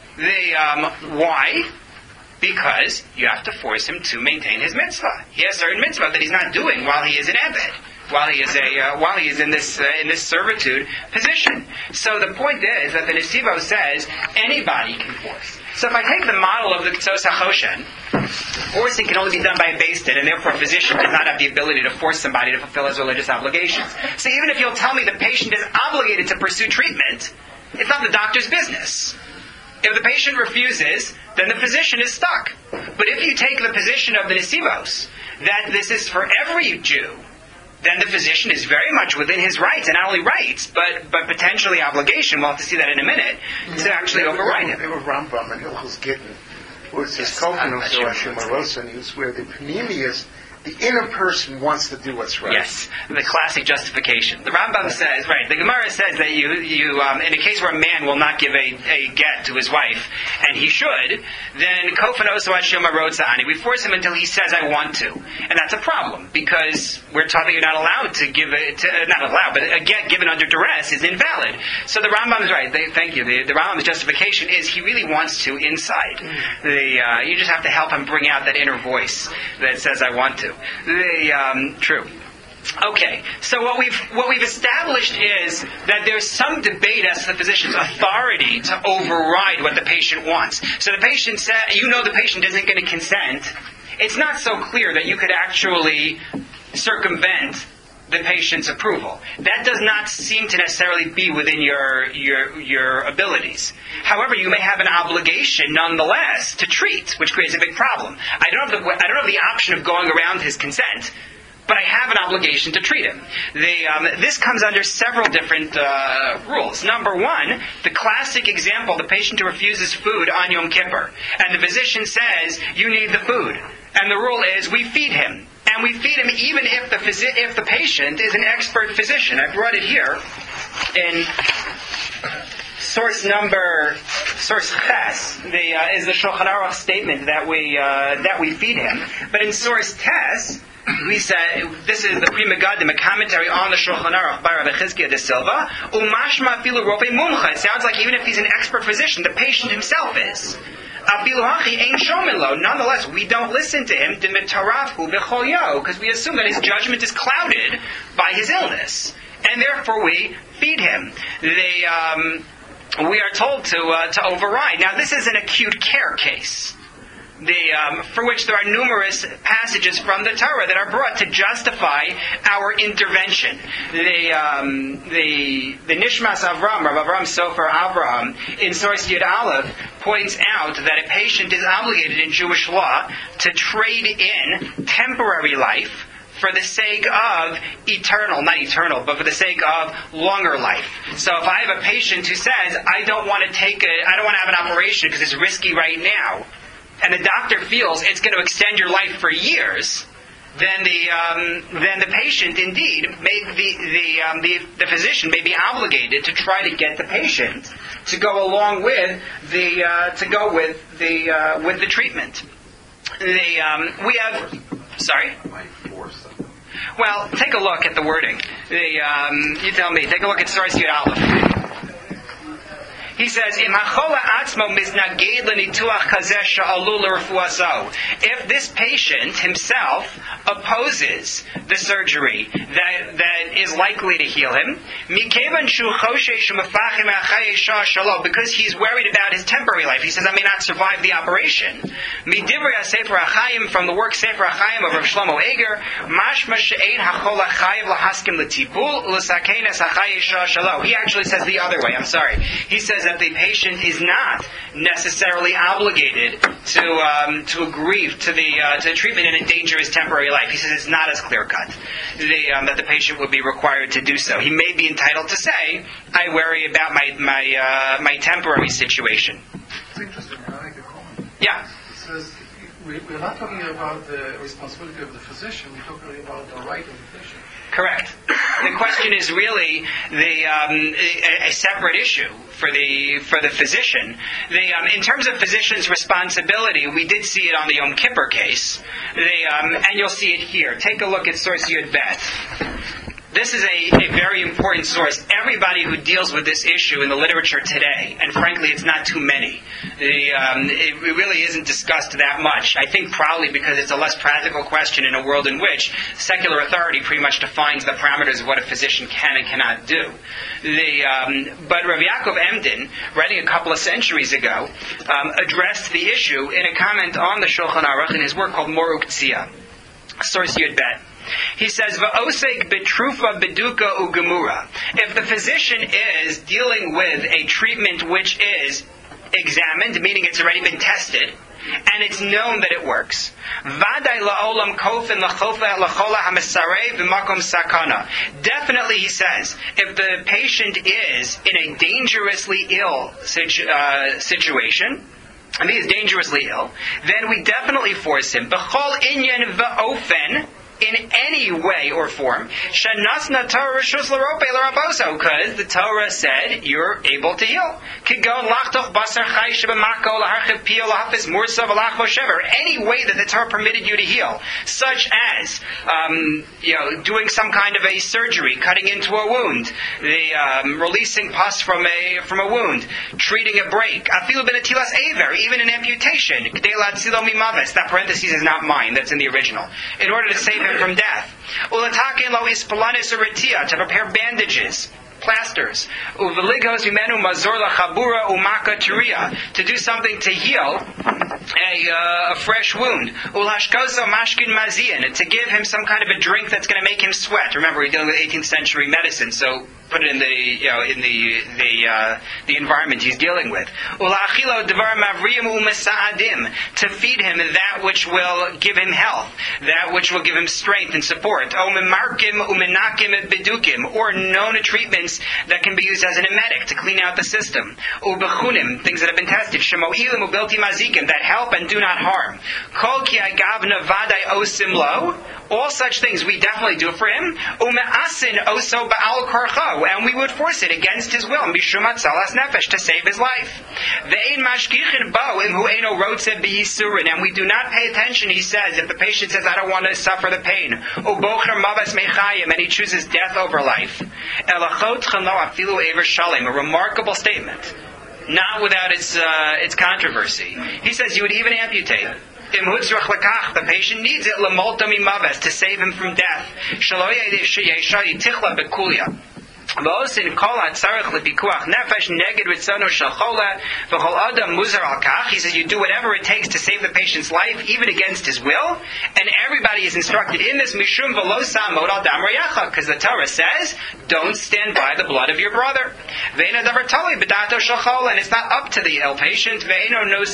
Why? Because you have to force him to maintain his mitzvah. He has certain mitzvah that he's not doing while he is an Ebed, while he is in this servitude position. So the point is that the Nesivo says anybody can force. So if I take the model of the Ketzos HaChoshen, forcing can only be done by a Beis Din, and therefore a physician does not have the ability to force somebody to fulfill his religious obligations. So even if you'll tell me the patient is obligated to pursue treatment, it's not the doctor's business. If the patient refuses, then the physician is stuck. But if you take the position of the Nesivos, that this is for every Jew, then the physician is very much within his rights, and not only rights, but potentially obligation, we'll have to see that in a minute, to actually override him. There were Rambam and Hilchos Gittin, where it says, Kofanos Roshim Arosanis, where the Panemius, the inner person wants to do what's right. Yes, the classic justification. The Rambam says, right, the Gemara says that you in a case where a man will not give a get to his wife, and he should, then Kofanos Roshim Arosani, we force him until he says, I want to. And that's a problem, because we're taught that you're not allowed to give it, not allowed, but a get given under duress is invalid. So the Rambam is right. Thank you. The Rambam's justification is he really wants to inside. You just have to help him bring out that inner voice that says, I want to. True. Okay, so what we've established is that there's some debate as to the physician's authority to override what the patient wants. So the patient said, the patient isn't going to consent. It's not so clear that you could actually circumvent the patient's approval. That does not seem to necessarily be within your abilities. However, you may have an obligation nonetheless to treat, which creates a big problem. I don't have the option of going around his consent, but I have an obligation to treat him. This comes under several different rules. Number one, the classic example, the patient who refuses food on Yom Kippur, and the physician says, you need the food. And the rule is, we feed him. And we feed him even if the patient is an expert physician. I brought it here in source Ches is the Shulchan Aruch statement that we feed him. But in source Tes, we said, this is the Pri Megadim, a commentary on the Shulchan Aruch by Rabbi Chizkiah de Silva. Umashma filu rofe mumcha. It sounds like even if he's an expert physician, the patient himself is. Nonetheless, we don't listen to him because we assume that his judgment is clouded by his illness, and therefore we feed him. We are told to override. Now, this is an acute care case, for which there are numerous passages from the Torah that are brought to justify our intervention. The Nishmas Avram, Rav Avram Sofer Avraham, in source Yud Aleph, points out that a patient is obligated in Jewish law to trade in temporary life for the sake of not eternal, but for the sake of longer life. So if I have a patient who says, I don't want to have an operation because it's risky right now, and the doctor feels it's going to extend your life for years, then the patient indeed the physician may be obligated to try to get the patient to go along with the treatment. We have sorry. Well, take a look at the wording. You tell me. Take a look at source Yud Aleph. He says, if this patient himself opposes the surgery that is likely to heal him, because he's worried about his temporary life, he says, I may not survive the operation. From the work Sefer HaChaim of Rav Shlomo Eger, he actually says the other way. I'm sorry. He says that the patient is not necessarily obligated to agree to the treatment and endanger his temporary life. He says it's not as clear cut that the patient would be required to do so. He may be entitled to say, I worry about my temporary situation. It's interesting. Can I make a comment? Yeah. It says we're not talking about the responsibility of the physician. We're talking about the right of the patient. Correct. The question is really a separate issue for the physician. In terms of physician's responsibility, we did see it on the Yom Kippur case, and you'll see it here. Take a look at source Yud Bet. This is a very important source. Everybody who deals with this issue in the literature today, and frankly it's not too many, it really isn't discussed that much. I think probably because it's a less practical question in a world in which secular authority pretty much defines the parameters of what a physician can and cannot do. But Rav Yaakov Emden, writing a couple of centuries ago, addressed the issue in a comment on the Shulchan Aruch in his work called Mor Uktzia, source Yud Bet. He says, "Va'osek betrufa beduka ugemura." If the physician is dealing with a treatment which is examined, meaning it's already been tested, and it's known that it works, "Vaday la'olam kofin lachofa lachola hamisarei v'makom sakana." Definitely, he says, if the patient is in a dangerously ill situation, and he is dangerously ill, then we definitely force him. B'chol inyan v'ofen, in any way or form, shanasna Torah rishus l'rope l'raboso, because the Torah said you're able to heal. Kigon lachtoch basar chay shebamako laharchiv pio lahafis mursa v'lachvo shever. Any way that the Torah permitted you to heal, such as doing some kind of a surgery, cutting into a wound, releasing pus from a wound, treating a break, afilu benatilas aver, even an amputation. That parenthesis is not mine; that's in the original. In order to save him from death. Ulatakin lo ispalanis uritia, to prepare bandages, plasters. Uveligos umenu mazor lachabura umaka turia, to do something to heal a fresh wound. Ulashkoso mashkin mazian, to give him some kind of a drink that's going to make him sweat. Remember, we're dealing with 18th century medicine, so put it in the environment he's dealing with. Ulachilo devar mavriim umesaadim, to feed him that which will give him health, that which will give him strength and support. Omemarkim umenakim bedukim, or known treatments that can be used as an emetic to clean out the system. Ubechunim, things that have been tested. Shemo'ilim ubelti mazikim, that help and do not harm. Kol ki agavna vaday osim lo, all such things we definitely do for him. Umeasin oso ba'al korcho, and we would force it against his will, mishum atzalas nefesh, to save his life. Ve'ein mashkichin bo im hu eino rotze b'yisurin, and we do not pay attention, he says, if the patient says, I don't want to suffer the pain. Ubocher mavas mechayim, and he chooses death over life. Elachot chano afilu ever shalim, a remarkable statement, not without its controversy. He says you would even amputate. The patient needs it to save him from death. He says you do whatever it takes to save the patient's life, even against his will, and everybody is instructed in this, because the Torah says, don't stand by the blood of your brother. And it's not up to the ill patient. He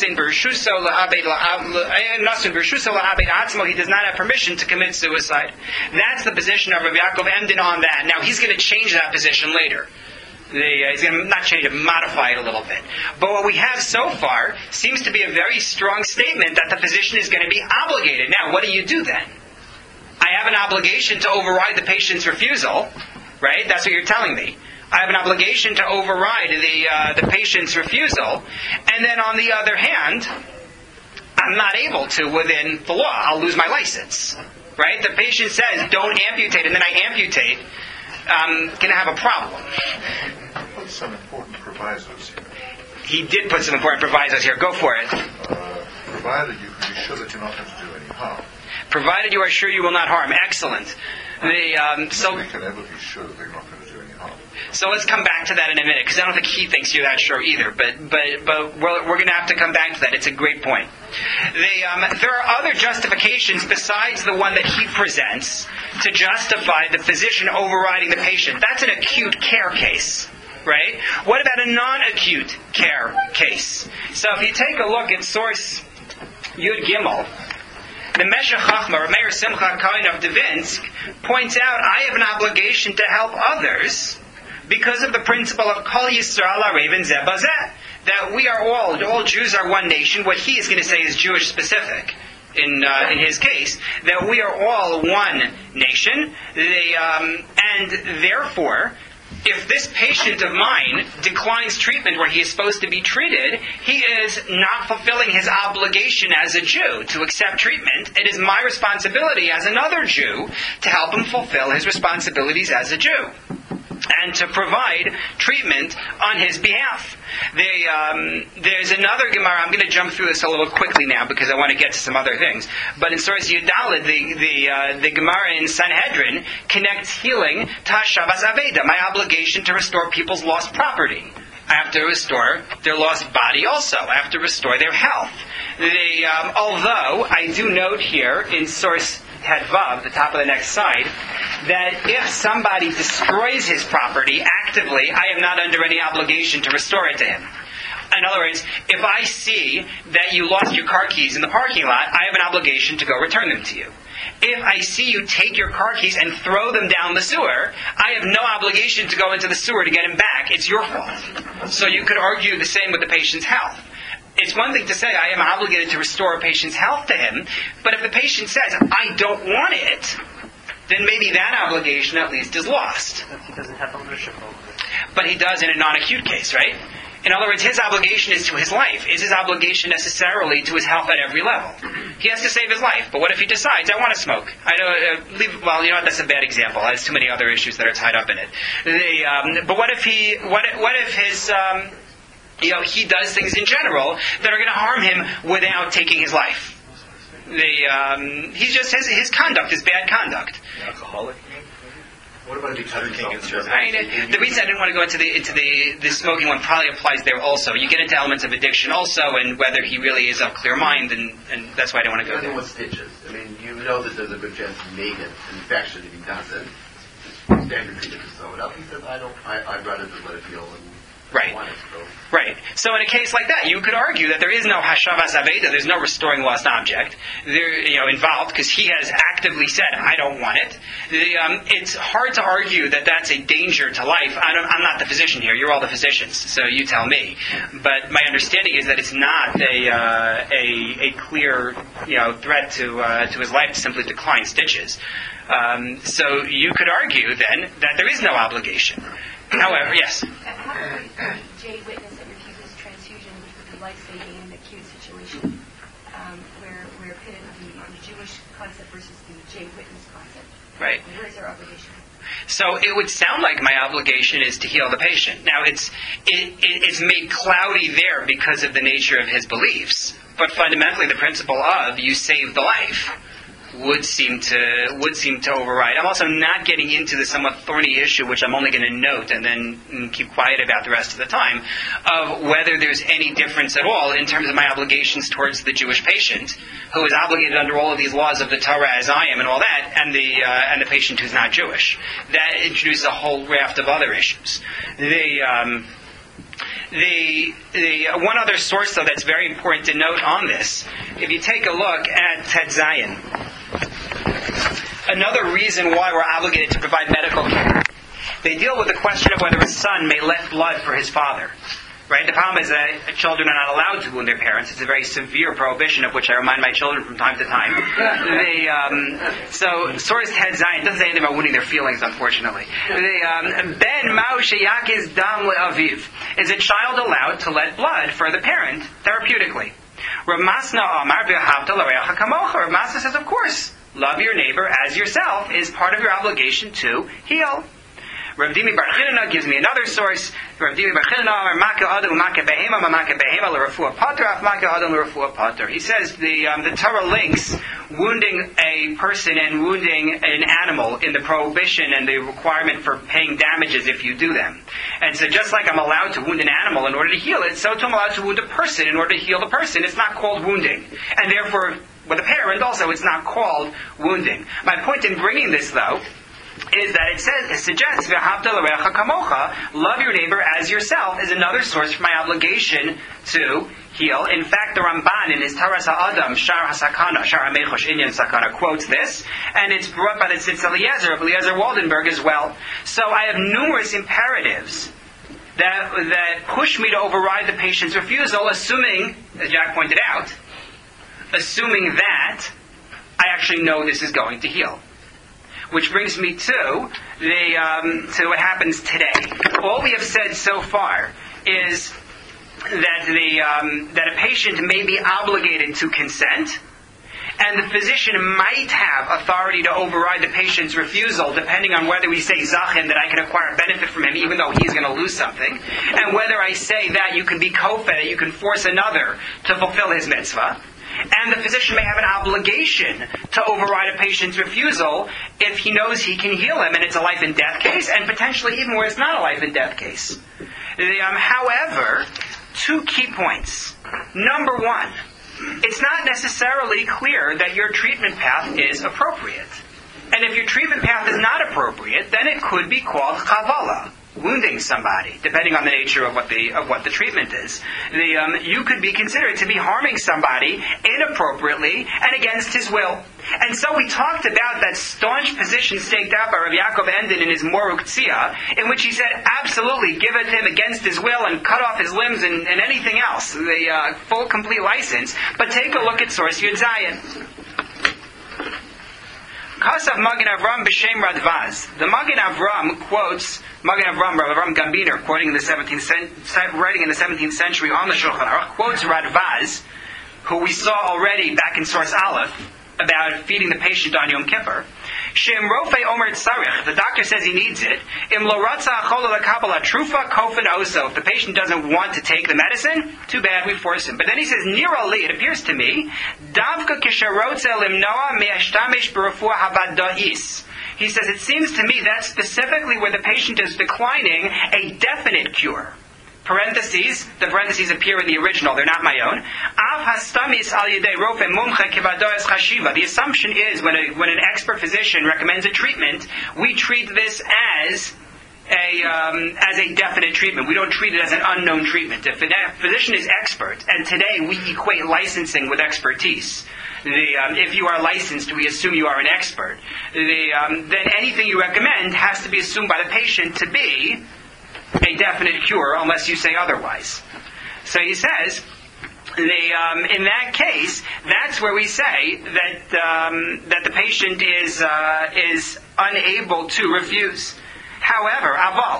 does not have permission to commit suicide. That's the position of Rav Yaakov Emden on that. Now he's going to change that position later. He's going to not change it, modify it a little bit. But what we have so far seems to be a very strong statement that the physician is going to be obligated. Now, what do you do then? I have an obligation to override the patient's refusal, right? That's what you're telling me. I have an obligation to override the patient's refusal, and then on the other hand, I'm not able to within the law. I'll lose my license, right? The patient says, don't amputate, and then I amputate. I'm going to have a problem. Put some important provisos here. He did put some important provisos here. Go for it. Provided you can be sure that you're not going to do any harm. Provided you are sure you will not harm. Excellent. So they can never be sure that they're not going to do any harm. So let's come back to that in a minute, because I don't think he thinks you're that sure either. But we're going to have to come back to that. It's a great point. There are other justifications besides the one that he presents to justify the physician overriding the patient. That's an acute care case, right? What about a non-acute care case? So if you take a look at source Yud Gimel, the Meshech Chachma, Meir Simcha Cohen of Dvinsk, points out, I have an obligation to help others because of the principle of Kol Yisrael Areven Zeh Bazeh, that we are all Jews are one nation. What he is going to say is Jewish specific in his case, that we are all one nation, and therefore if this patient of mine declines treatment where he is supposed to be treated, he is not fulfilling his obligation as a Jew to accept treatment. It is my responsibility as another Jew to help him fulfill his responsibilities as a Jew and to provide treatment on his behalf. There's another Gemara. I'm going to jump through this a little quickly now because I want to get to some other things. But in Source Yudalid, the Gemara in Sanhedrin connects healing to Hashavas Aveda, my obligation to restore people's lost property. I have to restore their lost body also. I have to restore their health. Although I do note here in Source Hedvav, the top of the next side, that if somebody destroys his property actively, I am not under any obligation to restore it to him. In other words, if I see that you lost your car keys in the parking lot, I have an obligation to go return them to you. If I see you take your car keys and throw them down the sewer, I have no obligation to go into the sewer to get them back. It's your fault. So you could argue the same with the patient's health. It's one thing to say I am obligated to restore a patient's health to him, but if the patient says, I don't want it, then maybe that obligation at least is lost. But he doesn't have ownership over it. But he does in a non-acute case, right? In other words, his obligation is to his life. Is his obligation necessarily to his health at every level? He has to save his life. But what if he decides, I want to smoke? Well, you know what? That's a bad example. There's too many other issues that are tied up in it. But what if his he does things in general that are going to harm him without taking his life? He's just his conduct is bad conduct. Alcoholic. What about the the reason I didn't want to go into the smoking one probably applies there also. You get into elements of addiction also, and whether he really is of clear mind, and that's why I don't want to go there. What stitches? I mean, you know that there's a good chance he may get an infection if he doesn't. Standard treatment to sew it up. He says, I'd rather just let it heal and want it. So. Right. So in a case like that, you could argue that there is no Hashavas Aveda, there's no restoring lost object involved, because he has actively said, I don't want it. It's hard to argue that that's a danger to life. I'm not the physician here. You're all the physicians, so you tell me. But my understanding is that it's not a clear threat to his life to simply decline stitches. So you could argue then that there is no obligation. However, yes. How would a J witness that refuses transfusion, which would be life-saving in an acute situation, where pitted the Jewish concept versus the J witness concept? Right. Where is our obligation? So it would sound like my obligation is to heal the patient. Now it's made cloudy there because of the nature of his beliefs, but fundamentally the principle of you save the life would seem to override. I'm also not getting into the somewhat thorny issue, which I'm only going to note and then keep quiet about the rest of the time, of whether there's any difference at all in terms of my obligations towards the Jewish patient, who is obligated under all of these laws of the Torah as I am and all that, and the patient who's not Jewish. That introduces a whole raft of other issues. The one other source, though, that's very important to note on this, if you take a look at Ted Zion, another reason why we're obligated to provide medical care, they deal with the question of whether a son may let blood for his father. Right? The problem is that children are not allowed to wound their parents. It's a very severe prohibition, of which I remind my children from time to time. So, source Ted Zion doesn't say anything about wounding their feelings, unfortunately. Ben Mao Sheyakis Dam Le'aviv. Is a child allowed to let blood for the parent therapeutically? Ramasna Amar V'ahavta L'reacha Kamocha. Ramasna says, of course, love your neighbor as yourself is part of your obligation to heal. Rav Dimi Bar Chinana gives me another source. Rav Dimi Bar Chinana, Maka Adam, Maka Behema, Maka Behema, L'Rafua Pater, Maka Adam, L'Rafua Pater. He says the Torah links wounding a person and wounding an animal in the prohibition and the requirement for paying damages if you do them. And so just like I'm allowed to wound an animal in order to heal it, so too I'm allowed to wound a person in order to heal the person. It's not called wounding. And therefore, with a parent also, it's not called wounding. My point in bringing this, though, is that it suggests V'ahavta l'reacha kamocha, love your neighbor as yourself, is another source for my obligation to heal. In fact, the Ramban in his Taras HaAdam, Shar HaSakana, Shar HaMechosh Inyan Sakana, quotes this, and it's brought by the Tzitz Eliezer Waldenberg as well. So I have numerous imperatives that push me to override the patient's refusal, assuming, as Jack pointed out, assuming that I actually know this is going to heal. which brings me to what happens today. All we have said so far is that a patient may be obligated to consent, and the physician might have authority to override the patient's refusal, depending on whether we say zachin, that I can acquire benefit from him, even though he's going to lose something, and whether I say that you can be kofeh, that you can force another to fulfill his mitzvah. And the physician may have an obligation to override a patient's refusal if he knows he can heal him, and it's a life and death case, and potentially even where it's not a life and death case. However, 2 key points. Number 1, it's not necessarily clear that your treatment path is appropriate. And if your treatment path is not appropriate, then it could be called chavala, wounding somebody, depending on the nature of what the treatment is. You could be considered to be harming somebody inappropriately and against his will. And so we talked about that staunch position staked out by Rav Yaakov Enden in his Moruk Tzia, in which he said, absolutely, give it to him against his will and cut off his limbs and anything else, the full, complete license. But take a look at source Yud Zayin. Kasav Magen Avram b'Shem Radvaz. The Magen Avram quotes Magen Avram, Rav Avram Gambiner, quoting in the writing in the 17th century on the Shulchan Aruch, quotes Radvaz, who we saw already back in source Aleph about feeding the patient on Yom Kippur. Shem Rofe Omer Tzarich. The doctor says he needs it. Im lo ratza achol lekabel trufa kofen oso. If the patient doesn't want to take the medicine, too bad, we force him. But then he says, Nira li, it appears to me, davka kisharotze limnoa me'ashtamish b'refuah habada'is. He says, it seems to me that's specifically where the patient is declining a definite cure. Parentheses, the parentheses appear in the original, they're not my own. The assumption is when an expert physician recommends a treatment, we treat this as a definite treatment. We don't treat it as an unknown treatment. If a physician is expert, and today we equate licensing with expertise. If you are licensed, we assume you are an expert. Then anything you recommend has to be assumed by the patient to be a definite cure, unless you say otherwise. So he says, in that case, that's where we say that the patient is unable to refuse. However, aval,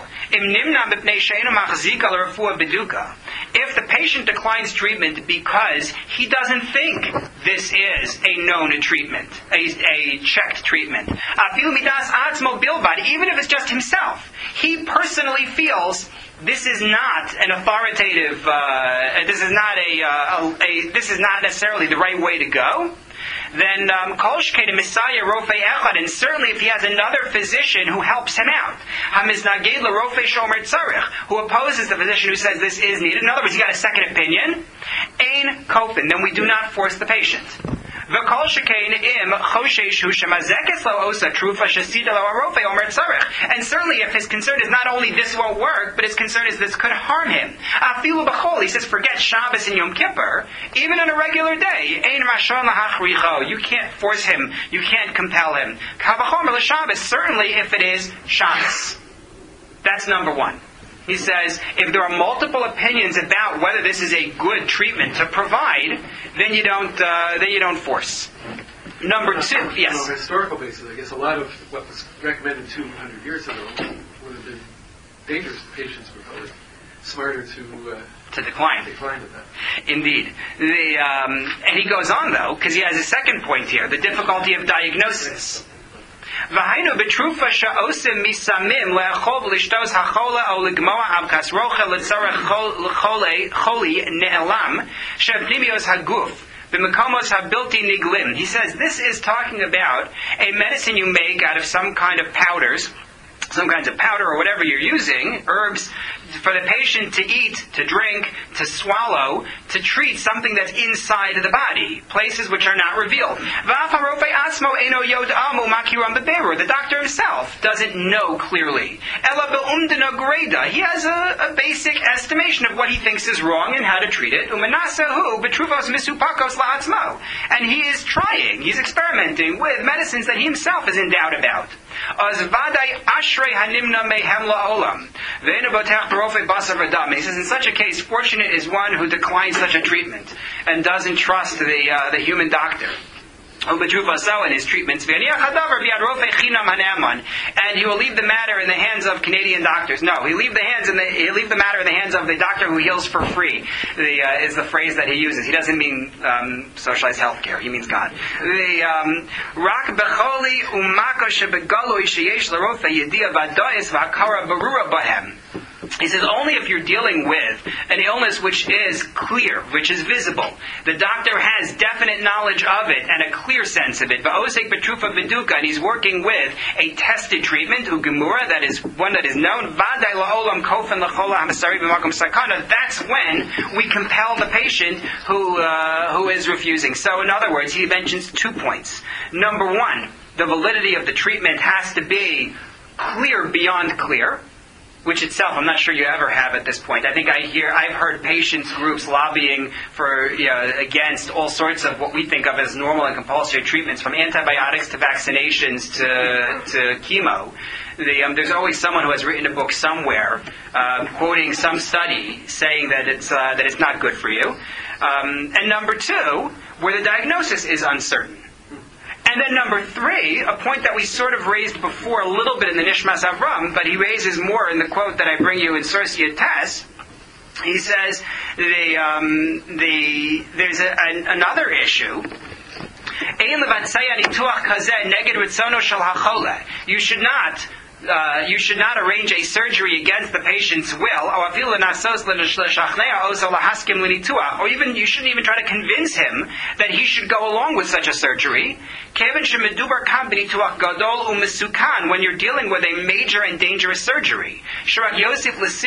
if the patient declines treatment because he doesn't think this is a known treatment, a checked treatment, even if it's just himself, he personally feels this is not an authoritative, this is not necessarily the right way to go, then kol shkein Messiah Rofei Echad, and certainly if he has another physician who helps him out, hamiznaged l'Rofei Shomer Tzarich, who opposes the physician who says this is needed. In other words, he got a second opinion. Ein kofin, then we do not force the patient. V'kol shkein im choshesh hu shemazekes lo osa trufa shesida lo arofei omer tzarich. And certainly, if his concern is not only this won't work, but his concern is this could harm him. Afilu b'chol, he says, forget Shabbos and Yom Kippur, even on a regular day. Ein rashon lahachricho. You can't force him. You can't compel him. Kavachomer l'Shabbos. Certainly, if it is Shabbos. That's number 1. He says, if there are multiple opinions about whether this is a good treatment to provide, then you don't force. Number 2, yes. On a historical basis, I guess a lot of what was recommended 200 years ago would have been dangerous. Patients were probably smarter to decline to that. Indeed. And he goes on, though, because he has a second point here, the difficulty of diagnosis. V'hainu betrufa sha'osim misamim le'achol v'lishtos ha'chola o l'gmoa avkas rocha l'tzarech choli ne'elam she'pnimios ha'guf b'mekomos ha'bilti niglim. He says this is talking about a medicine you make out of some kind of powders, some kinds of powder or whatever you're using, herbs, for the patient to eat, to drink, to swallow, to treat something that's inside the body, places which are not revealed. The doctor himself doesn't know clearly. He has a basic estimation of what he thinks is wrong and how to treat it. And he is trying, he's experimenting with medicines that he himself is in doubt about. He says, in such a case, fortunate is one who declines such a treatment and doesn't trust the human doctor. in his treatments, and he will leave the matter in the hands of Canadian doctors. No, he'll leave the matter in the hands of the doctor who heals for free. Is the phrase that he uses. He doesn't mean socialized healthcare. He means God. He says only if you're dealing with an illness which is clear, which is visible, the doctor has definite knowledge of it and a clear sense of it, and he's working with a tested treatment, that is one that is known, that's when we compel the patient who is refusing. So in other words, he mentions 2 points. Number one, the validity of the treatment has to be clear beyond clear, which itself I'm not sure you ever have at this point. I think I've heard patients groups lobbying for against all sorts of what we think of as normal and compulsory treatments, from antibiotics to vaccinations to chemo. There's always someone who has written a book somewhere quoting some study saying that it's not good for you. And number two, where the diagnosis is uncertain. And then number three, a point that we sort of raised before a little bit in the Nishmas Avram, but he raises more in the quote that I bring you in Sorsia Tess. He says there's another issue. You should not arrange a surgery against the patient's will, or even you shouldn't even try to convince him that he should go along with such a surgery. When you're dealing with a major and dangerous surgery, when you're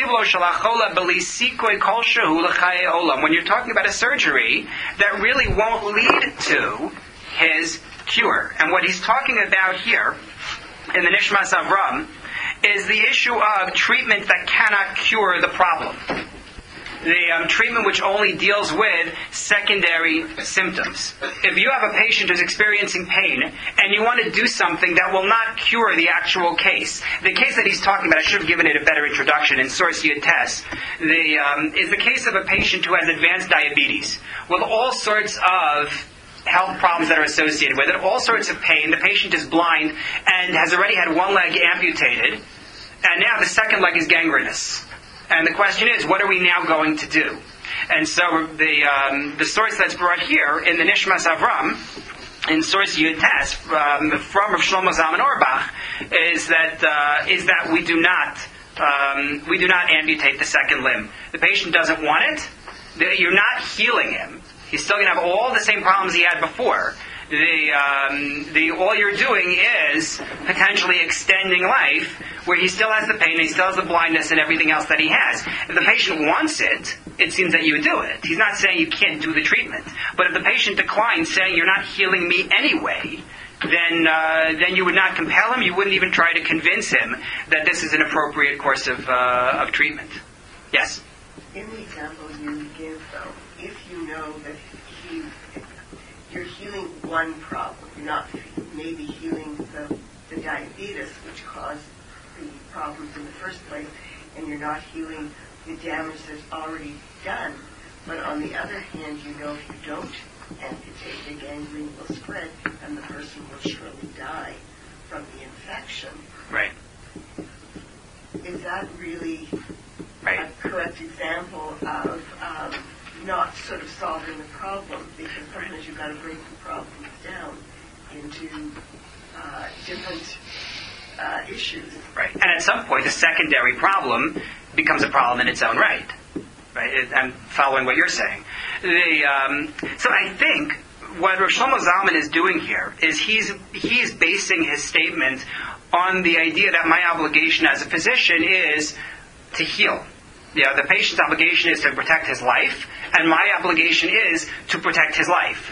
talking about a surgery that really won't lead to his cure. And what he's talking about here in the Nishmas Avram is the issue of treatment that cannot cure the problem. The treatment which only deals with secondary symptoms. If you have a patient who's experiencing pain and you want to do something that will not cure the actual case, the case that he's talking about, I should have given it a better introduction in Sorsia Tess, is the case of a patient who has advanced diabetes with all sorts of health problems that are associated with it, all sorts of pain. The patient is blind and has already had one leg amputated, and now the second leg is gangrenous. And the question is, what are we now going to do? And so the source that's brought here in the Nishmas Avram, in source Yud-Tes, from Rav Shlomo Zalman Auerbach, is that we do not amputate the second limb. The patient doesn't want it. You're not healing him. He's still going to have all the same problems he had before. All you're doing is potentially extending life, where he still has the pain, he still has the blindness, and everything else that he has. If the patient wants it, it seems that you would do it. He's not saying you can't do the treatment. But if the patient declines, saying you're not healing me anyway, then you would not compel him. You wouldn't even try to convince him that this is an appropriate course of treatment. Yes? In the example you give, though, if you know that you're healing one problem, you're not maybe healing the diabetes, which caused the problems in the first place, and you're not healing the damage that's already done. But on the other hand, you know if you don't amputate, the gangrene will spread, and the person will surely die from the infection. Right. Is that really right. A correct example of not sort of solving the problem, because sometimes you've got to break the problems down into different issues. Right. And at some point, the secondary problem becomes a problem in its own right. Right. I'm following what you're saying. So I think what Rav Shlomo Zalman is doing here is he's basing his statement on the idea that my obligation as a physician is to heal. The patient's obligation is to protect his life, and my obligation is to protect his life.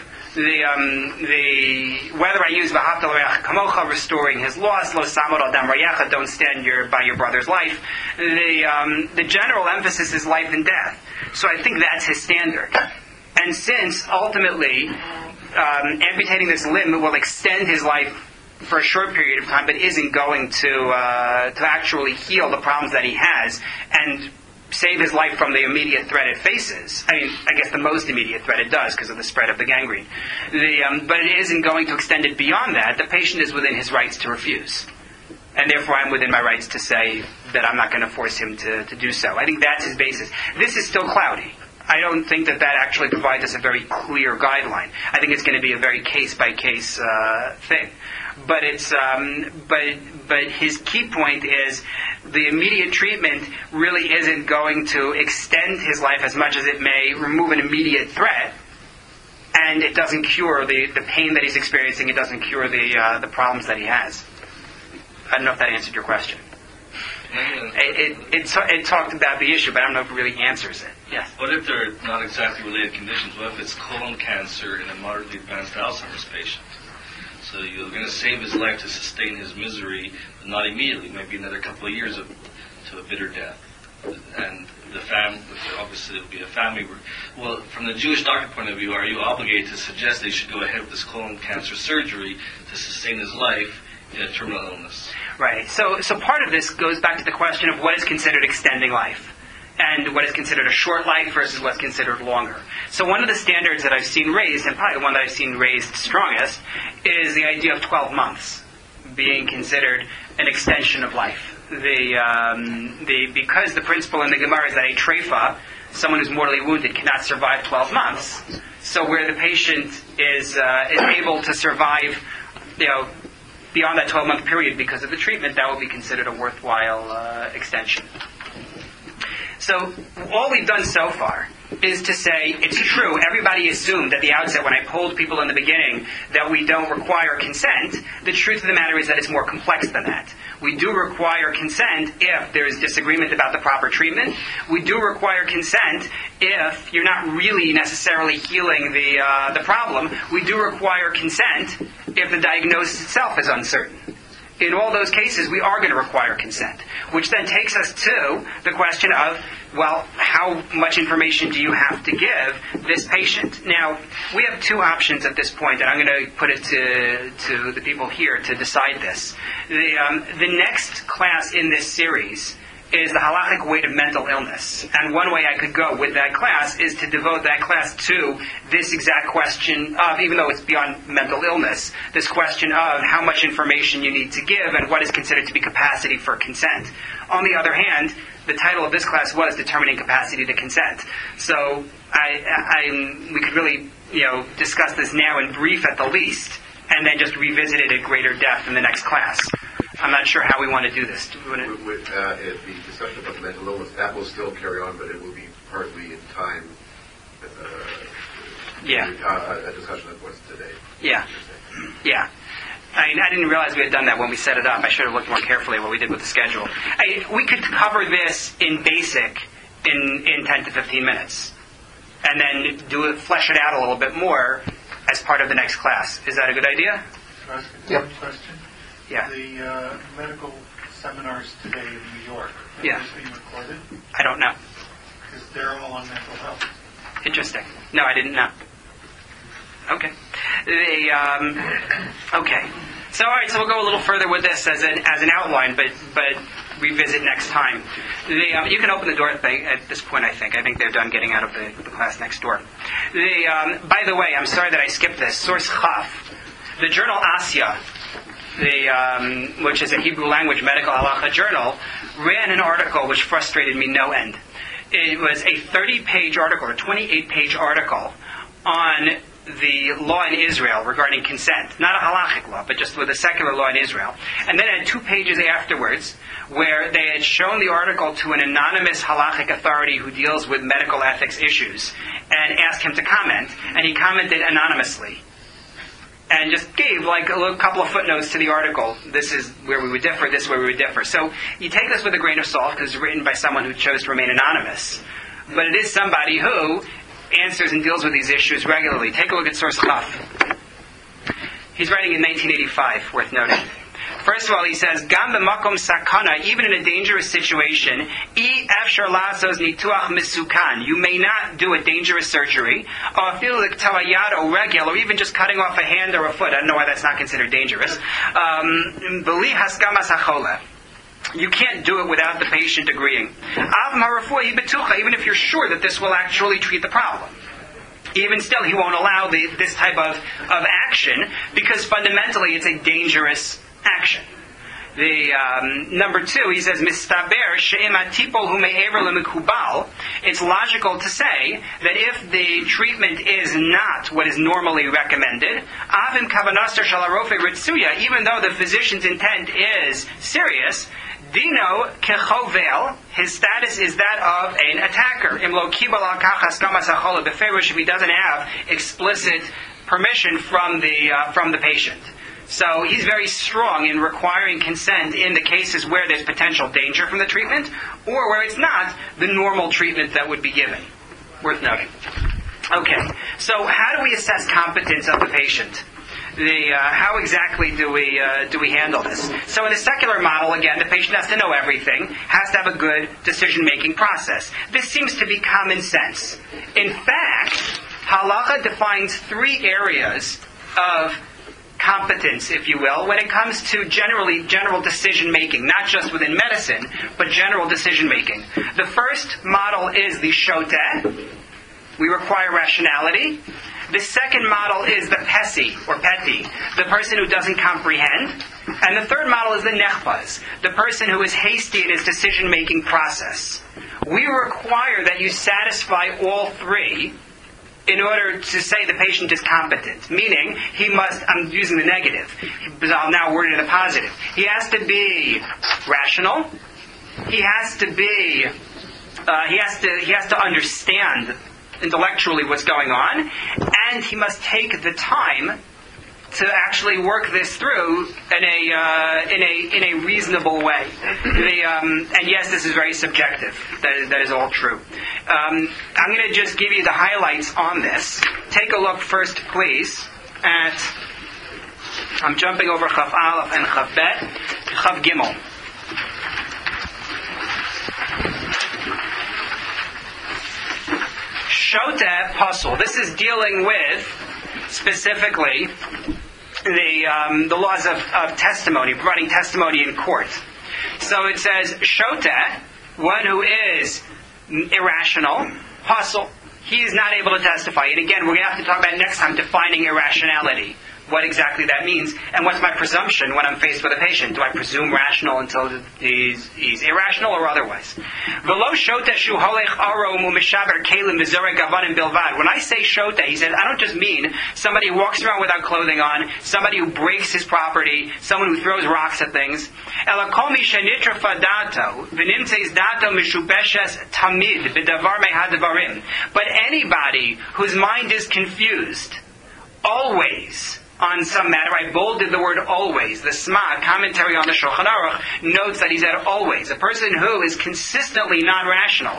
Whether I use v'ahavta l'reach kamocha, restoring his loss, lo samod al dam rayecha, don't stand by your brother's life. The general emphasis is life and death. So I think that's his standard. And since ultimately amputating this limb will extend his life for a short period of time, but isn't going to actually heal the problems that he has, and save his life from the immediate threat it faces. I mean, I guess the most immediate threat it does because of the spread of the gangrene. But it isn't going to extend it beyond that. The patient is within his rights to refuse. And therefore I'm within my rights to say that I'm not going to force him to do so. I think that's his basis. This is still cloudy. I don't think that actually provides us a very clear guideline. I think it's going to be a very case-by-case thing. But it's but his key point is the immediate treatment really isn't going to extend his life as much as it may remove an immediate threat, and it doesn't cure the pain that he's experiencing. It doesn't cure the problems that he has. I don't know if that answered your question. It talked about the issue, but I don't know if it really answers it. Yes. What if they're not exactly related conditions? What if it's colon cancer in a moderately advanced Alzheimer's patient? So you're going to save his life to sustain his misery, but not immediately, maybe another couple of years to a bitter death. And the family, obviously it'll be a family. Well, from the Jewish doctor point of view, are you obligated to suggest they should go ahead with this colon cancer surgery to sustain his life in a terminal illness? Right. So part of this goes back to the question of what is considered extending life, and what is considered a short life versus what's considered longer. So one of the standards that I've seen raised, and probably the one that I've seen raised strongest, is the idea of 12 months being considered an extension of life. Because the principle in the Gemara is that a treifa, someone who's mortally wounded, cannot survive 12 months. So where the patient is able to survive, beyond that 12-month period because of the treatment, that will be considered a worthwhile extension. So all we've done so far is to say, it's true, everybody assumed at the outset when I polled people in the beginning that we don't require consent. The truth of the matter is that it's more complex than that. We do require consent if there is disagreement about the proper treatment. We do require consent if you're not really necessarily healing the problem. We do require consent if the diagnosis itself is uncertain. In all those cases, we are going to require consent, which then takes us to the question of, well, how much information do you have to give this patient? Now, we have two options at this point, and I'm going to put it to the people here to decide this. The next class in this series is the halachic weight of mental illness. And one way I could go with that class is to devote that class to this exact question of, even though it's beyond mental illness, this question of how much information you need to give and what is considered to be capacity for consent. On the other hand, the title of this class was Determining Capacity to Consent. So we could really discuss this now in brief at the least, and then just revisit it at greater depth in the next class. I'm not sure how we want to do this. With the discussion about mental illness, that will still carry on, but it will be partly in time. A discussion of what's today. Yeah. I didn't realize we had done that when we set it up. I should have looked more carefully at what we did with the schedule. We could cover this in basic in 10 to 15 minutes, and then flesh it out a little bit more as part of the next class. Is that a good idea? Can I ask a question? Yeah. The medical seminars today in New York, are those being recorded? I don't know. Because they're all on mental health. Interesting. No, I didn't know. Okay. Okay. So, all right. So we'll go a little further with this as an outline, but revisit next time. You can open the door at this point. I think they're done getting out of the class next door. By the way, I'm sorry that I skipped this. Source Chaf, the journal Asya, which is a Hebrew language medical halacha journal, ran an article which frustrated me no end. It was a 30-page article, or 28-page article, on the law in Israel regarding consent. Not a halachic law, but just with a secular law in Israel. And then it had 2 pages afterwards where they had shown the article to an anonymous halachic authority who deals with medical ethics issues and asked him to comment, and he commented anonymously. And just gave a couple of footnotes to the article. This is where we would differ, this is where we would differ. So you take this with a grain of salt because it's written by someone who chose to remain anonymous. But it is somebody who answers and deals with these issues regularly. Take a look at Source Chaf. He's writing in 1985, worth noting. First of all, he says, Gam b'makom sakana, even in a dangerous situation, efshar lasos nituach misukan. You may not do a dangerous surgery, or or even just cutting off a hand or a foot. I don't know why that's not considered dangerous. B'li haskamas hachole. You can't do it without the patient agreeing. Even if you're sure that this will actually treat the problem. Even still, he won't allow this type of action because fundamentally it's a dangerous action. Number 2, he says, Mistaber she'ema tipol hu me'ever lemikubal. It's logical to say that if the treatment is not what is normally recommended, avim kavanaster shalarofe ritsuya, even though the physician's intent is serious, dino kechovel, his status is that of an attacker. Imlo kibal al kachas kamasachol beferish, if he doesn't have explicit permission from the patient. So he's very strong in requiring consent in the cases where there's potential danger from the treatment, or where it's not the normal treatment that would be given. Worth noting. Okay, so how do we assess competence of the patient? How exactly do we handle this? So in the secular model, again, the patient has to know everything, has to have a good decision-making process. This seems to be common sense. In fact, halacha defines 3 areas of competence, if you will, when it comes to general decision-making, not just within medicine, but general decision-making. The first model is the shoteh. We require rationality. The second model is the pesi, or peti, the person who doesn't comprehend. And the third model is the nechbaz, the person who is hasty in his decision-making process. We require that you satisfy all 3 in order to say the patient is competent. Meaning, he must, I'm using the negative, but I'll now word it in the positive. He has to be rational. He has to be, he has to understand intellectually what's going on, and he must take the time to actually work this through in a reasonable way. And yes, this is very subjective. That is all true. I'm going to just give you the highlights on this. Take a look first, please, at, I'm jumping over Chaf Aleph and Chaf Bet, Chaf Gimel. Shoteh Pasul. This is dealing with, specifically, the laws of testimony, providing testimony in court. So it says, Shoteh, one who is irrational, Pasul, he is not able to testify. And again, we're going to have to talk about next time defining irrationality. What exactly that means, and what's my presumption when I'm faced with a patient? Do I presume rational until he's irrational or otherwise? When I say shoteh, he says, I don't just mean somebody who walks around without clothing on, somebody who breaks his property, someone who throws rocks at things. But anybody whose mind is confused, always, on some matter. I bolded the word always. The Sma, commentary on the Shulchan Aruch, notes that he said always. A person who is consistently non-rational.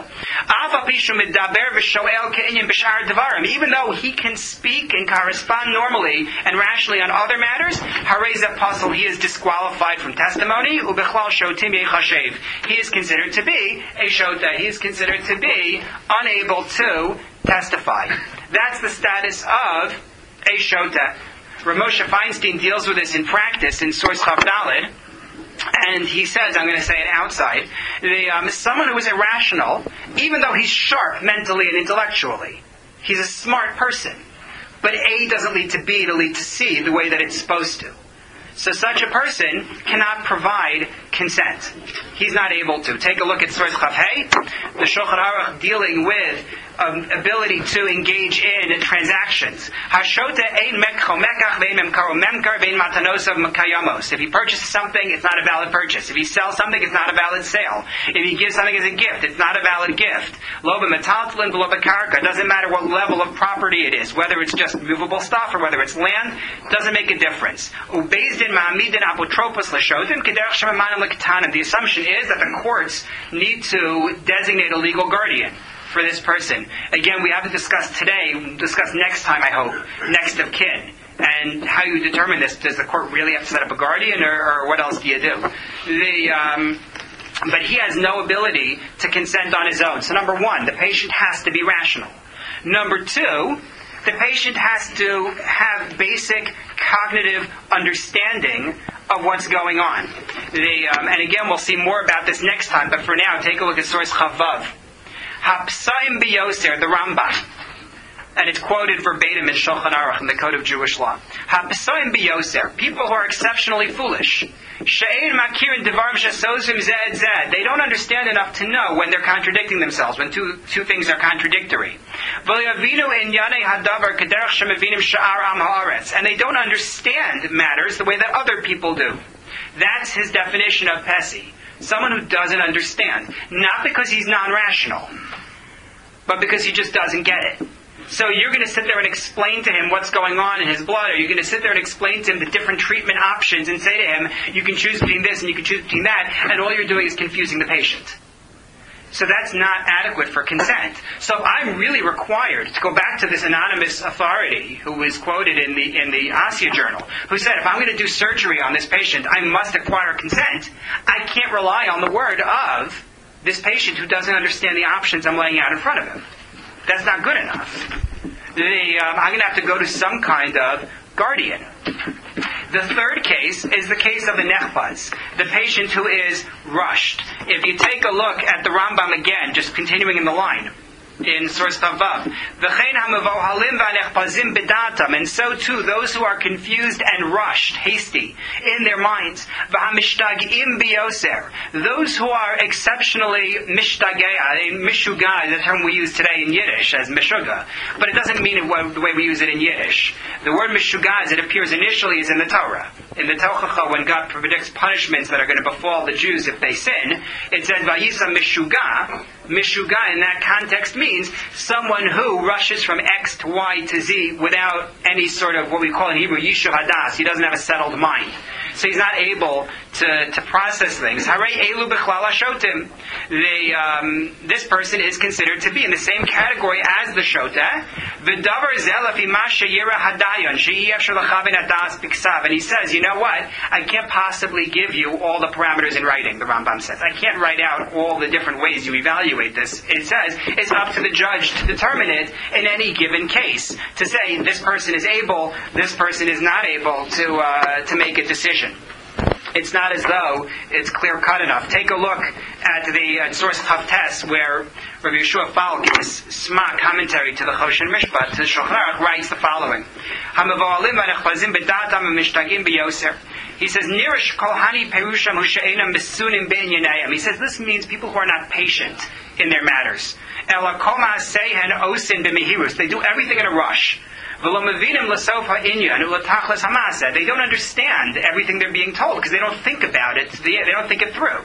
Even though he can speak and correspond normally and rationally on other matters, he is disqualified from testimony. He is considered to be a shoteh. He is considered to be unable to testify. That's the status of a shoteh. Ramosha Feinstein deals with this in practice in Source Chaf Daled, and he says, I'm going to say it outside, someone who is irrational, even though he's sharp mentally and intellectually, he's a smart person, but A doesn't lead to B to lead to C the way that it's supposed to. So such a person cannot provide consent. He's not able to. Take a look at Source Chaf Hey, the Shulchan Aruch dealing with ability to engage in transactions. If he purchases something, it's not a valid purchase. If he sells something, it's not a valid sale. If he gives something as a gift, it's not a valid gift. It doesn't matter what level of property it is, whether it's just movable stuff or whether it's land, doesn't make a difference. The assumption is that the courts need to designate a legal guardian for this person. Again, we haven't discussed today, we'll discuss next time, I hope, next of kin. And how you determine this. Does the court really have to set up a guardian, or what else do you do? But he has no ability to consent on his own. So number one, the patient has to be rational. Number two, the patient has to have basic cognitive understanding of what's going on. And again, we'll see more about this next time, but for now, take a look at source Chavav. Hapsaim biyoser, the Rambam. And it's quoted verbatim in Shulchan Aruch, in the Code of Jewish Law. Hapsaim biyoser, people who are exceptionally foolish. She'ein makirin devarim shesozim zed zed. They don't understand enough to know when they're contradicting themselves, when two things are contradictory. V'yavinu inyanei hadavar kederach shemevinim sha'ar am haaretz. And they don't understand matters the way that other people do. That's his definition of Pesi. Someone who doesn't understand. Not because he's non-rational, but because he just doesn't get it. So you're going to sit there and explain to him what's going on in his blood, or you're going to sit there and explain to him the different treatment options and say to him, you can choose between this and you can choose between that, and all you're doing is confusing the patient. So that's not adequate for consent. So I'm really required to go back to this anonymous authority who was quoted in the ASIA journal, who said, if I'm going to do surgery on this patient, I must acquire consent. I can't rely on the word of this patient who doesn't understand the options I'm laying out in front of him. That's not good enough. I'm going to have to go to some kind of guardian. The third case is the case of the nechbaz, the patient who is rushed. If you take a look at the Rambam again, just continuing in the line, in source Chavav, v'chein hamavohalim v'anechbazim bedatam, and so too those who are confused and rushed, hasty, in their minds, v'hamishtagim biyoser, those who are exceptionally mishtagei, mishuga, the term we use today in Yiddish as mishuga, but it doesn't mean it the way we use it in Yiddish. The word mishuga, as it appears initially, is in the Torah. In the Tochacha, when God predicts punishments that are going to befall the Jews if they sin, it says vayisa mishuga. Mishuga in that context means someone who rushes from X to Y to Z without any sort of what we call in Hebrew yishuv hadas. He doesn't have a settled mind. So he's not able to process things. Harei elu b'chlal hashotim. This person is considered to be in the same category as the shota. V'davar zelaf imasha yira hadayon she'iyef shalachavin hadas b'ksav. And he says, you know what? I can't possibly give you all the parameters in writing, the Rambam says. I can't write out all the different ways you evaluate this. It says it's up to the judge to determine it in any given case. To say this person is able, this person is not able to make a decision. It's not as though it's clear-cut enough. Take a look at the source Chavtes, where Rabbi Yeshua Falk, in his Sma commentary to the Choshen Mishpat, to the Shulchan Aruch, writes the following. He says, Nirish kolhani perusham hushe'enam besunim be'inyanayim. He says, this means people who are not patient in their matters. Elakoma sehen osin b'mehirus. They do everything in a rush. They don't understand everything they're being told because they don't think about it. They don't think it through.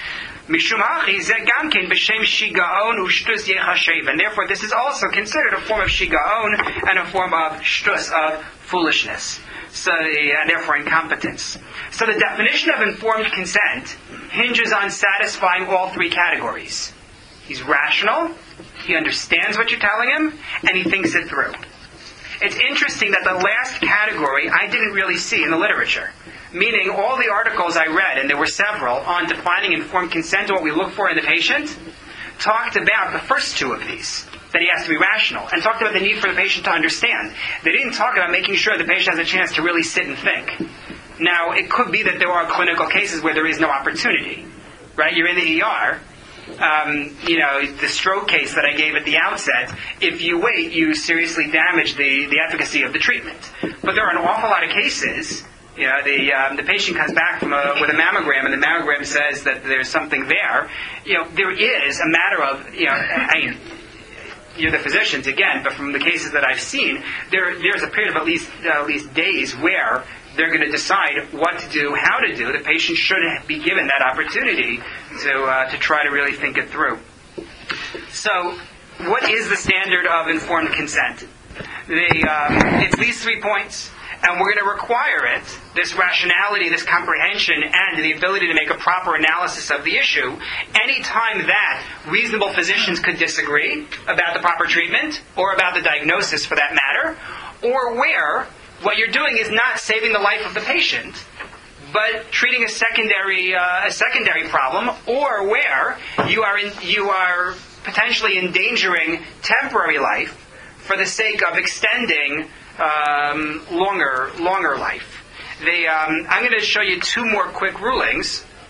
And therefore this is also considered a form of shigaon and a form of shtus, of foolishness. So, and therefore incompetence. So the definition of informed consent hinges on satisfying all three categories. He's rational, he understands what you're telling him, and he thinks it through. It's interesting that the last category I didn't really see in the literature. Meaning all the articles I read, and there were several, on defining informed consent and what we look for in the patient, talked about the first two of these, that he has to be rational, and talked about the need for the patient to understand. They didn't talk about making sure the patient has a chance to really sit and think. Now, it could be that there are clinical cases where there is no opportunity. Right? You're in the ER. The stroke case that I gave at the outset, if you wait, you seriously damage the efficacy of the treatment. But there are an awful lot of cases, the patient comes back with a mammogram, and the mammogram says that there's something there. There is a matter of, you're the physicians again, but from the cases that I've seen, there's a period of at least days where they're going to decide what to do, how to do. The patient should be given that opportunity to try to really think it through. So, what is the standard of informed consent? It's these 3 points, and we're going to require it, this rationality, this comprehension, and the ability to make a proper analysis of the issue, any time that reasonable physicians could disagree about the proper treatment, or about the diagnosis for that matter, or where what you're doing is not saving the life of the patient, but treating a secondary problem, or where you are potentially endangering temporary life for the sake of extending longer life. I'm going to show you 2 more quick rulings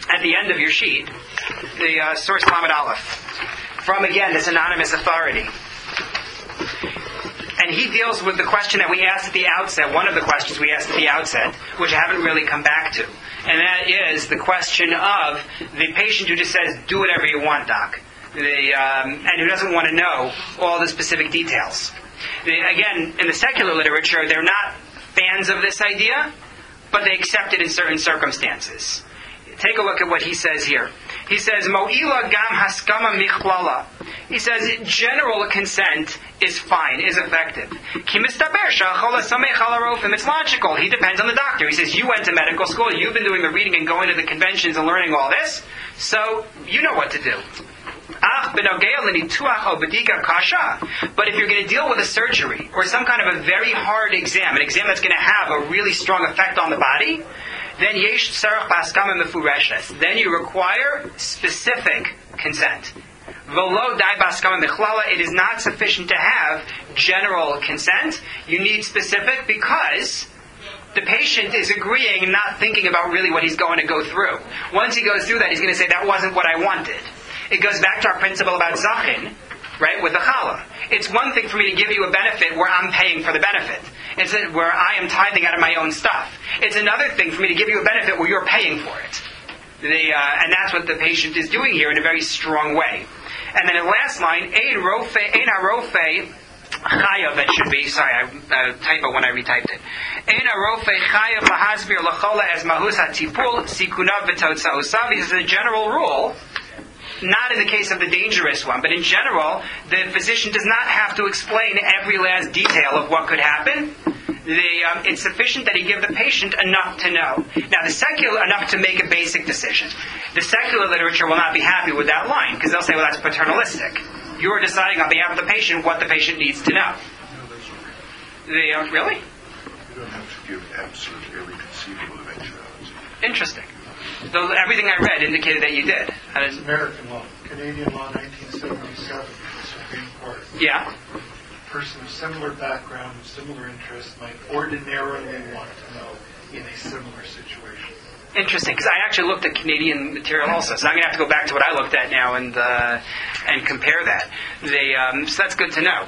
at the end of your sheet, the source Lamed Aleph, from, again, this anonymous authority. And he deals with the question that we asked at the outset, one of the questions we asked at the outset, which I haven't really come back to. And that is the question of the patient who just says, do whatever you want, doc. And who doesn't want to know all the specific details. Again, in the secular literature, they're not fans of this idea, but they accept it in certain circumstances. Take a look at what he says here. He says, Mo'ila gam haskama michlala. He says, general consent is fine, is effective. It's logical. He depends on the doctor. He says, you went to medical school, you've been doing the reading and going to the conventions and learning all this, so you know what to do. But if you're going to deal with a surgery or some kind of a very hard exam, an exam that's going to have a really strong effect on the body, then you require specific consent. It is not sufficient to have general consent. You need specific because the patient is agreeing and not thinking about really what he's going to go through. Once he goes through that, he's going to say, that wasn't what I wanted. It goes back to our principle about zachin, right, with the challah. It's one thing for me to give you a benefit where I'm paying for the benefit. It's where I am tithing out of my own stuff. It's another thing for me to give you a benefit where you're paying for it. And that's what the patient is doing here in a very strong way. And then in the last line, ein harofe chayav, that should be, sorry, I typo when I retyped it. Ein harofe chayav lahasbir lachola as mahus hatipul sikunav v'totza'usav. This is a general rule. Not in the case of the dangerous one, but in general, the physician does not have to explain every last detail of what could happen. It's sufficient that he give the patient enough to know. Now, the secular, enough to make a basic decision. The secular literature will not be happy with that line, because they'll say, well, that's paternalistic. You are deciding on behalf of the patient what the patient needs to know. Really? You don't have to give absolute every conceivable eventuality. Interesting. So everything I read indicated that you did. It's American law. Canadian law, 1977, Supreme Court. Yeah. A person of similar background, of similar interests, might ordinarily want to know in a similar situation. Interesting, because I actually looked at Canadian material also, so I'm going to have to go back to what I looked at now and compare that. So that's good to know.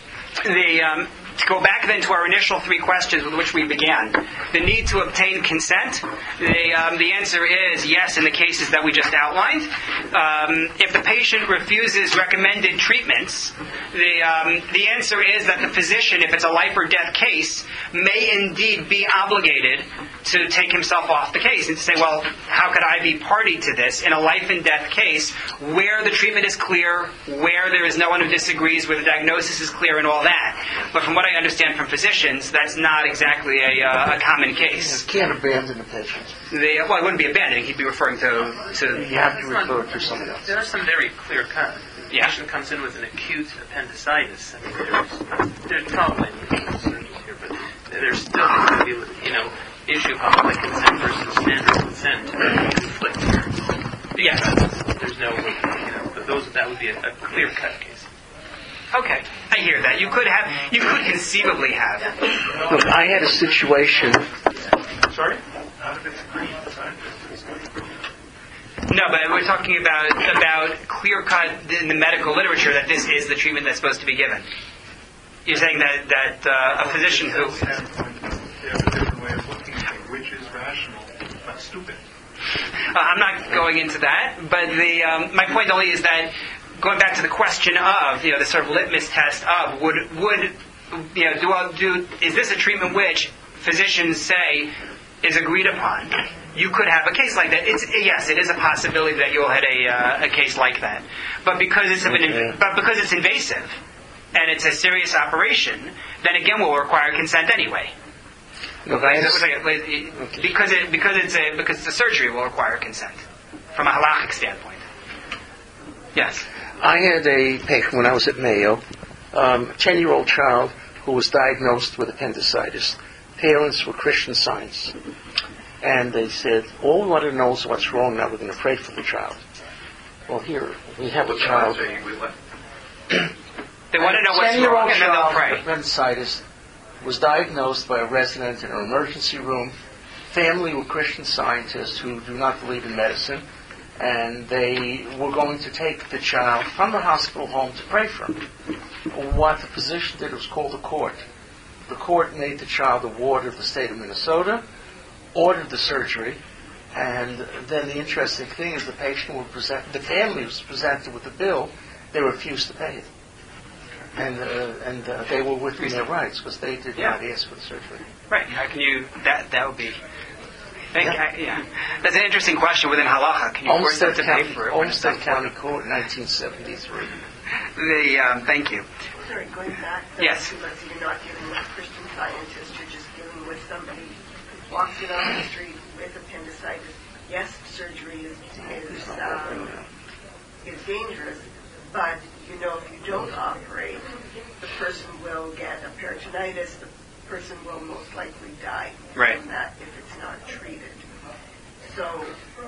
To go back then to our initial three questions with which we began, the need to obtain consent, the answer is yes in the cases that we just outlined. If the patient refuses recommended treatments, the answer is that the physician, if it's a life or death case, may indeed be obligated to take himself off the case and say, well, how could I be party to this in a life and death case where the treatment is clear, where there is no one who disagrees, where the diagnosis is clear and all that. But from what I understand from physicians, that's not exactly a common case. You can't abandon the patient. Well, it wouldn't be abandoning. He'd be referring to you have to refer to somebody else. There are some very clear cut. The Yeah. patient comes in with an acute appendicitis. I mean, there's probably surgeons here, but there's still going to be, issue of public consent versus standard consent conflict. Yes. There's no, that would be a clear cut case. Okay, I hear that. You could conceivably have. Look, I had a situation. Sorry? Not if it's green. Scientists. No, but we're talking about clear cut in the medical literature that this is the treatment that's supposed to be given. You're saying that a physician who. They have a different way of looking at it, which is rational, not stupid. I'm not going into that, but my point only is that going back to the question of the sort of litmus test of is this a treatment which physicians say is agreed upon? You could have a case like that. Yes, it is a possibility that you'll hit a case like that, but because it's invasive and it's a serious operation, then again we'll require consent anyway. Look, because it's a surgery will require consent from a halachic standpoint. Yes. I had a patient when I was at Mayo, a 10-year-old child who was diagnosed with appendicitis. Parents were Christian Science. And they said, all we want to know is what's wrong, now we're going to pray for the child. Well, here, we have a child. They want to know what's wrong and then they'll pray. Appendicitis was diagnosed by a resident in an emergency room. family were Christian Scientists who do not believe in medicine, and they were going to take the child from the hospital home to pray for him. What the physician did was call the court. The court made the child a ward of the state of Minnesota, ordered the surgery, and then the interesting thing is the family was presented with a bill. They refused to pay it. And they were within their rights because they did not ask for the surgery. Right. How can you, that would be, That's an interesting question within halacha. Can you force them to pay for it? Olmsted County Court, 1973. Thank you. Sorry, going back. Yes. You're not dealing with a Christian Scientist. You're just dealing with somebody who walks in on the street with appendicitis. Yes, surgery is dangerous, but if you don't operate, the person will get a peritonitis. The person will most likely die from that if it's not treated. So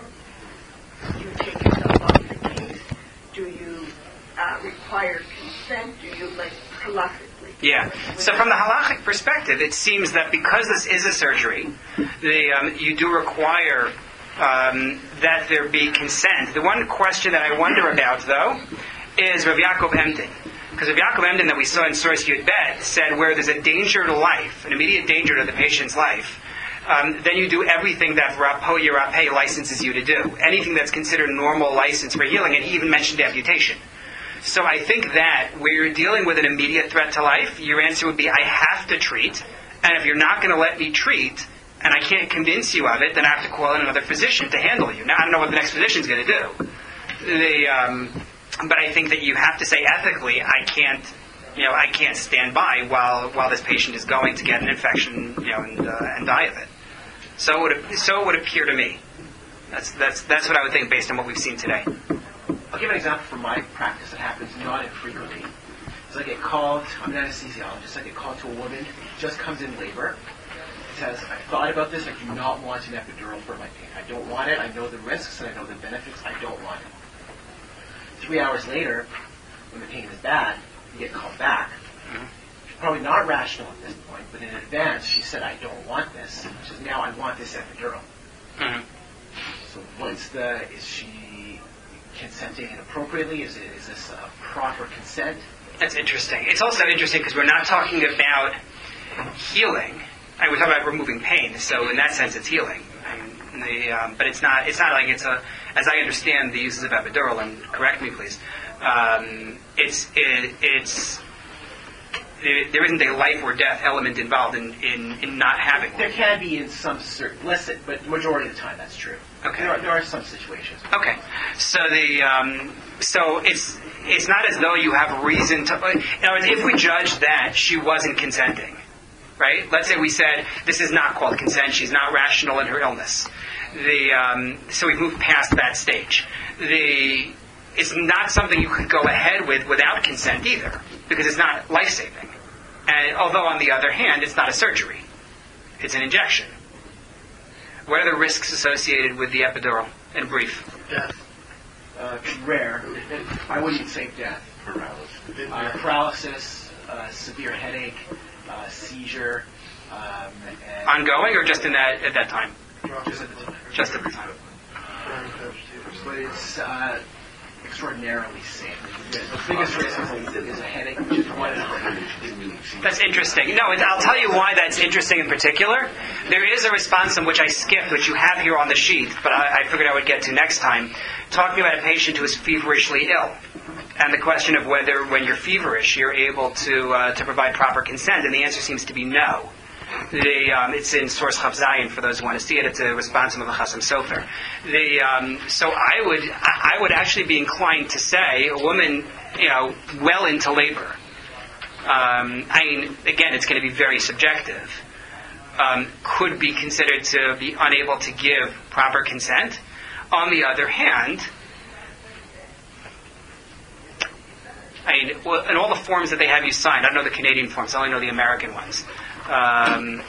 you take yourself off the case. Do you require consent? Do you halakhically? Yeah. So from the halachic perspective, it seems that because this is a surgery, you do require that there be consent. The one question that I wonder about, though, is Rav Yaakov Emden. Because Rav Yaakov Emden that we saw in Source Yud Bet said where there's a danger to life, an immediate danger to the patient's life, then you do everything that Rapo Yerapeh licenses you to do. Anything that's considered normal license for healing, and he even mentioned amputation. So I think that where you're dealing with an immediate threat to life, your answer would be, I have to treat, and if you're not going to let me treat, and I can't convince you of it, then I have to call in another physician to handle you. Now, I don't know what the next physician's going to do. But I think that you have to say ethically, I can't stand by while this patient is going to get an infection, and die of it. So it would appear to me. That's what I would think based on what we've seen today. I'll give an example from my practice that happens not infrequently. So I get called, I'm an anesthesiologist, I get called to a woman who just comes in labor. Says, I've thought about this, I do not want an epidural for my pain. I don't want it, I know the risks and I know the benefits, I don't want it. 3 hours later, when the pain is bad, you get called back. She's probably not rational at this point, but in advance she said, I don't want this. She says, now I want this epidural. Mm-hmm. So is she consenting inappropriately? Is this a proper consent? That's interesting. It's also interesting because we're not talking about healing. We're talking about removing pain. So in that sense, it's healing. But it's not like it's a. As I understand the uses of epidural, and correct me please. There isn't a life or death element involved in not having one. There can be in some certain illicit, but the majority of the time that's true. Okay. There are some situations. Okay. So so it's not as though you have reason to. If we judge that she wasn't consenting, right? Let's say we said this is not called consent. She's not rational in her illness. So we've moved past that stage. It's not something you could go ahead with without consent either, because it's not life-saving. And although on the other hand, it's not a surgery. It's an injection. What are the risks associated with the epidural, in brief? Death. Rare. I wouldn't say death. Paralysis, severe headache, seizure. Ongoing or just at that time? Just at the time. Just at the time. But it's extraordinarily safe. The biggest risk is a headache, which is 1 in 100. That's interesting. No, I'll tell you why that's interesting in particular. There is a response which I skipped, which you have here on the sheet, but I figured I would get to next time, talking about a patient who is feverishly ill. And the question of whether, when you're feverish, you're able to provide proper consent, and the answer seems to be no. It's in Source Chav Zayin for those who want to see it. It's a response from the Chasam Sofer. So I would actually be inclined to say a woman, well into labor. Again, it's going to be very subjective. Could be considered to be unable to give proper consent. On the other hand, in all the forms that they have you sign, I don't know the Canadian forms, I only know the American ones. I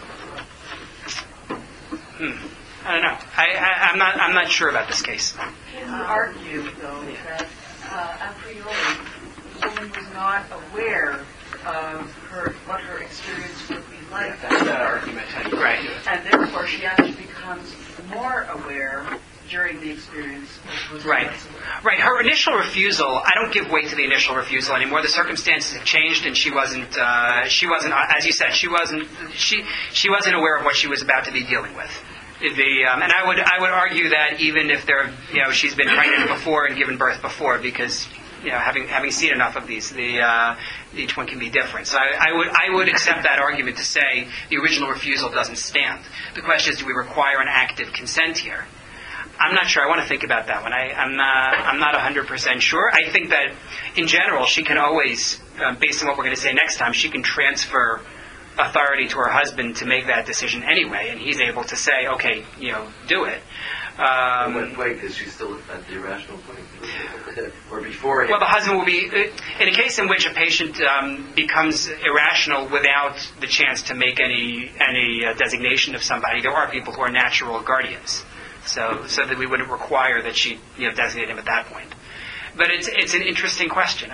don't know. I'm not sure about this case. Can you argue, though, that a priori the woman was not aware of what her experience would be like? That's that argument. Right. And therefore she actually becomes becomes more aware during the experience. Right. Right. Her initial refusal, I don't give weight to the initial refusal anymore. The circumstances have changed, and she wasn't, as you said, she wasn't aware of what she was about to be dealing with. And I would argue that even if she's been pregnant before and given birth before, because having seen enough of these, each one can be different. So I would accept that argument to say the original refusal doesn't stand. The question is, do we require an active consent here? I'm not sure. I want to think about that one. I'm not 100% sure. I think that in general she can always, based on what we're going to say next time, she can transfer authority to her husband to make that decision anyway, and he's able to say, okay, do it. At what point is she still at the irrational point? Or before? Well, the husband will be, in a case in which a patient becomes irrational without the chance to make any designation of somebody, there are people who are natural guardians. So that we wouldn't require that she designate him at that point. But it's an interesting question.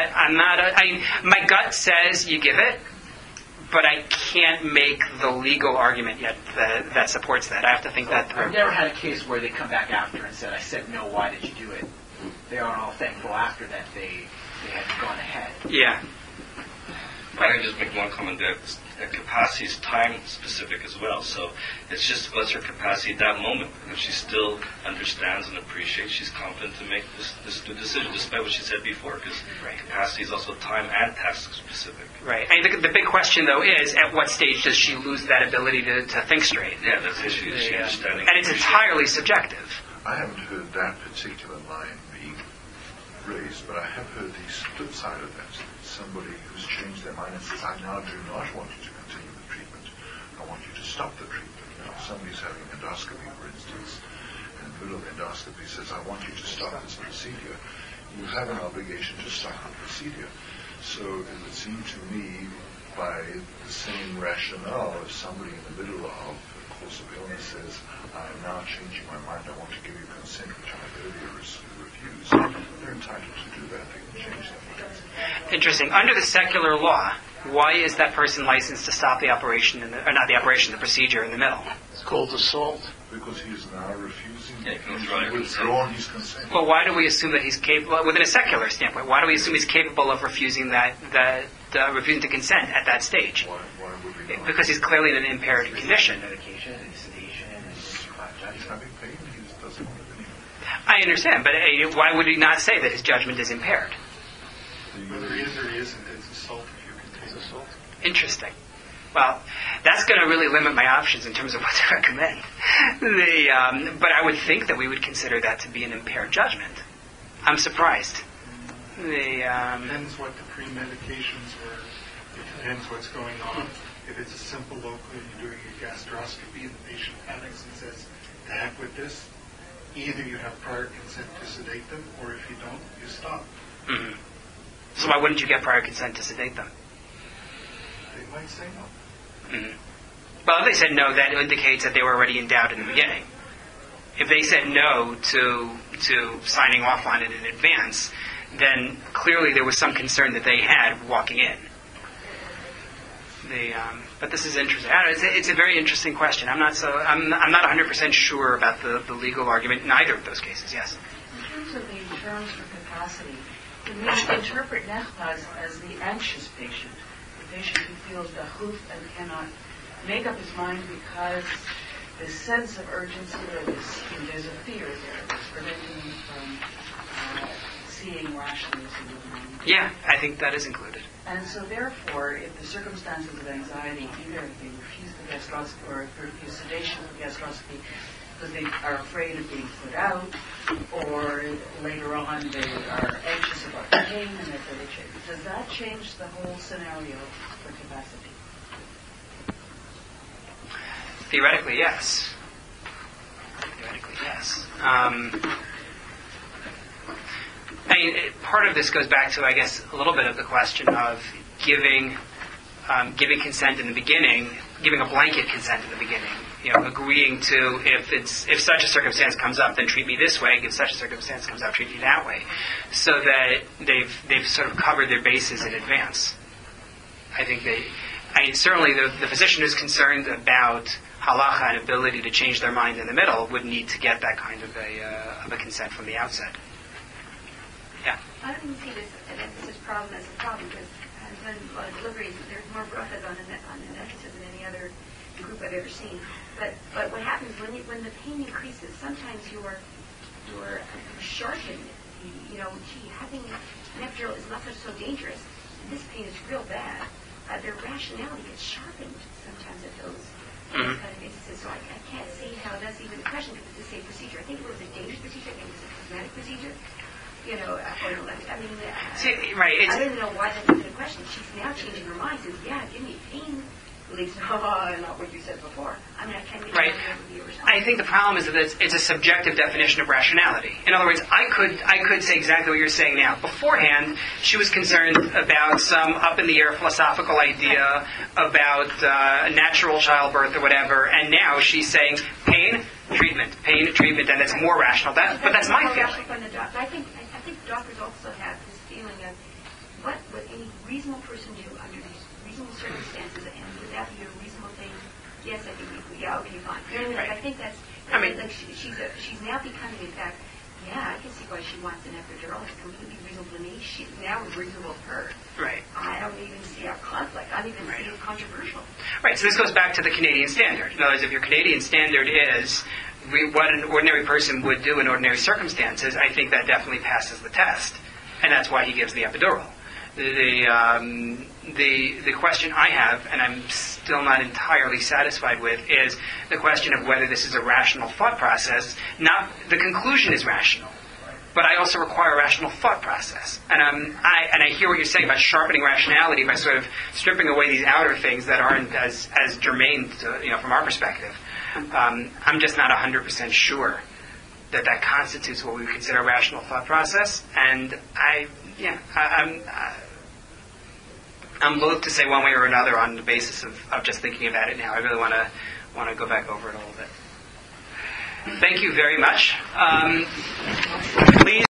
My gut says you give it, but I can't make the legal argument yet that supports that. I have to think that through. I've never had a case where they come back after and said, I said no, why did you do it? They aren't all thankful after that they had gone ahead. Yeah. I can just make one comment there. Capacity is time specific as well. So it's just what's her capacity at that moment. And if she still understands and appreciates, she's confident to make this decision, despite what she said before, because capacity is also time and task specific. Right. And the big question, though, is at what stage does she lose that ability to think straight? Yeah, that's the issue. She understanding. And it's entirely subjective. I haven't heard that particular line being raised, but I have heard the flip side of that. Somebody who's changed their mind and says, I now do not want you to continue the treatment. I want you to stop the treatment. Now, if somebody's having endoscopy, for instance, and in the middle of endoscopy says, I want you to stop this procedure, you have an obligation to stop the procedure. So it would seem to me, by the same rationale, if somebody in the middle of a course of illness says, I am now changing my mind, I want to give you consent, which I earlier refused, they're entitled to do that. They can change that. Interesting. Under the secular law, why is that person licensed to stop the operation, the procedure in the middle? It's called assault. Because he is now refusing, he's withdrawn his consent. Well, why do we assume that he's capable, within a secular standpoint, why do we assume he's capable of refusing refusing to consent at that stage? Why would we not? Because he's clearly in an impaired condition. Medication and sedation and He's having pain, he doesn't want it anymore. I understand, but why would he not say that his judgment is impaired? Whether he is or he isn't, it's assault if you can take assault. Interesting. Well, that's going to really limit my options in terms of what to recommend. But I would think that we would consider that to be an impaired judgment. I'm surprised. Depends what the pre-medications were. It depends what's going on. If it's a simple local and you're doing a gastroscopy and the patient panics and says, to heck with this, either you have prior consent to sedate them, or if you don't, you stop. Mm-hmm. So why wouldn't you get prior consent to sedate them? They might say no. Mm-hmm. Well, if they said no, that indicates that they were already in doubt in the beginning. If they said no to signing off on it in advance, then clearly there was some concern that they had walking in. But this is interesting. It's a very interesting question. I'm not 100% sure about the legal argument in either of those cases. Yes. In terms of the terms for capacity, can we interpret nechbaz as the anxious patient, the patient who feels dachuf and cannot make up his mind because the sense of urgency or there's a fear there that's preventing him from seeing rationally to the mind? Yeah, I think that is included. And so therefore, if the circumstances of anxiety, either they refuse the gastroscopy or refuse sedation of the gastroscopy because they are afraid of being put out, or later on they are anxious about the pain and therefore they change. Does that change the whole scenario for capacity? Theoretically, yes. Theoretically, yes. Part of this goes back to, I guess, a little bit of the question of giving consent in the beginning, giving a blanket consent in the beginning. Agreeing to if such a circumstance comes up, then treat me this way. If such a circumstance comes up, treat me that way, so that they've sort of covered their bases in advance. I think certainly the physician who's concerned about halacha and ability to change their mind in the middle would need to get that kind of a consent from the outset. Yeah. I don't even see this an emphasis problem as a problem because I've done a lot of deliveries. There's more brachas on an emphasis than any other group I've ever seen. But what happens when the pain increases? Sometimes you're sharpened. Having an epidural is not so dangerous. This pain is real bad. Their rationality gets sharpened sometimes at those kind of instances. So I can't see how that's even a question because it's the same procedure. I think it was a dangerous procedure. I think it was a cosmetic procedure. Right. I don't know why that's even a question. She's now changing her mind. Says, "Yeah, give me pain relief." Not what you said before. I can't make I think the problem is that it's a subjective definition of rationality. In other words, I could say exactly what you're saying now. Beforehand, she was concerned about some up-in-the-air philosophical idea about natural childbirth or whatever, and now she's saying pain, treatment, and it's more rational. But that's my feeling. I think doctors also have this feeling of what would any reasonable person do under these reasonable circumstances, and would that be a reasonable thing? Yes, I think okay, fine. Right. I think that's. She's now becoming, in fact, I can see why she wants an epidural. It's completely reasonable to me. She's now reasonable to her. Right. I don't even see a conflict. I don't even see it controversial. Right. So this goes back to the Canadian standard. In other words, if your Canadian standard is what an ordinary person would do in ordinary circumstances, I think that definitely passes the test, and that's why he gives the epidural. The question I have, and I'm still not entirely satisfied with, is the question of whether this is a rational thought process. Not the conclusion is rational, but I also require a rational thought process. And I hear what you're saying about sharpening rationality by sort of stripping away these outer things that aren't as germane to, from our perspective. I'm just not 100% sure that constitutes what we would consider a rational thought process. And I'm loath to say one way or another on the basis of just thinking about it now. I really want to go back over it a little bit. Thank you very much. Please.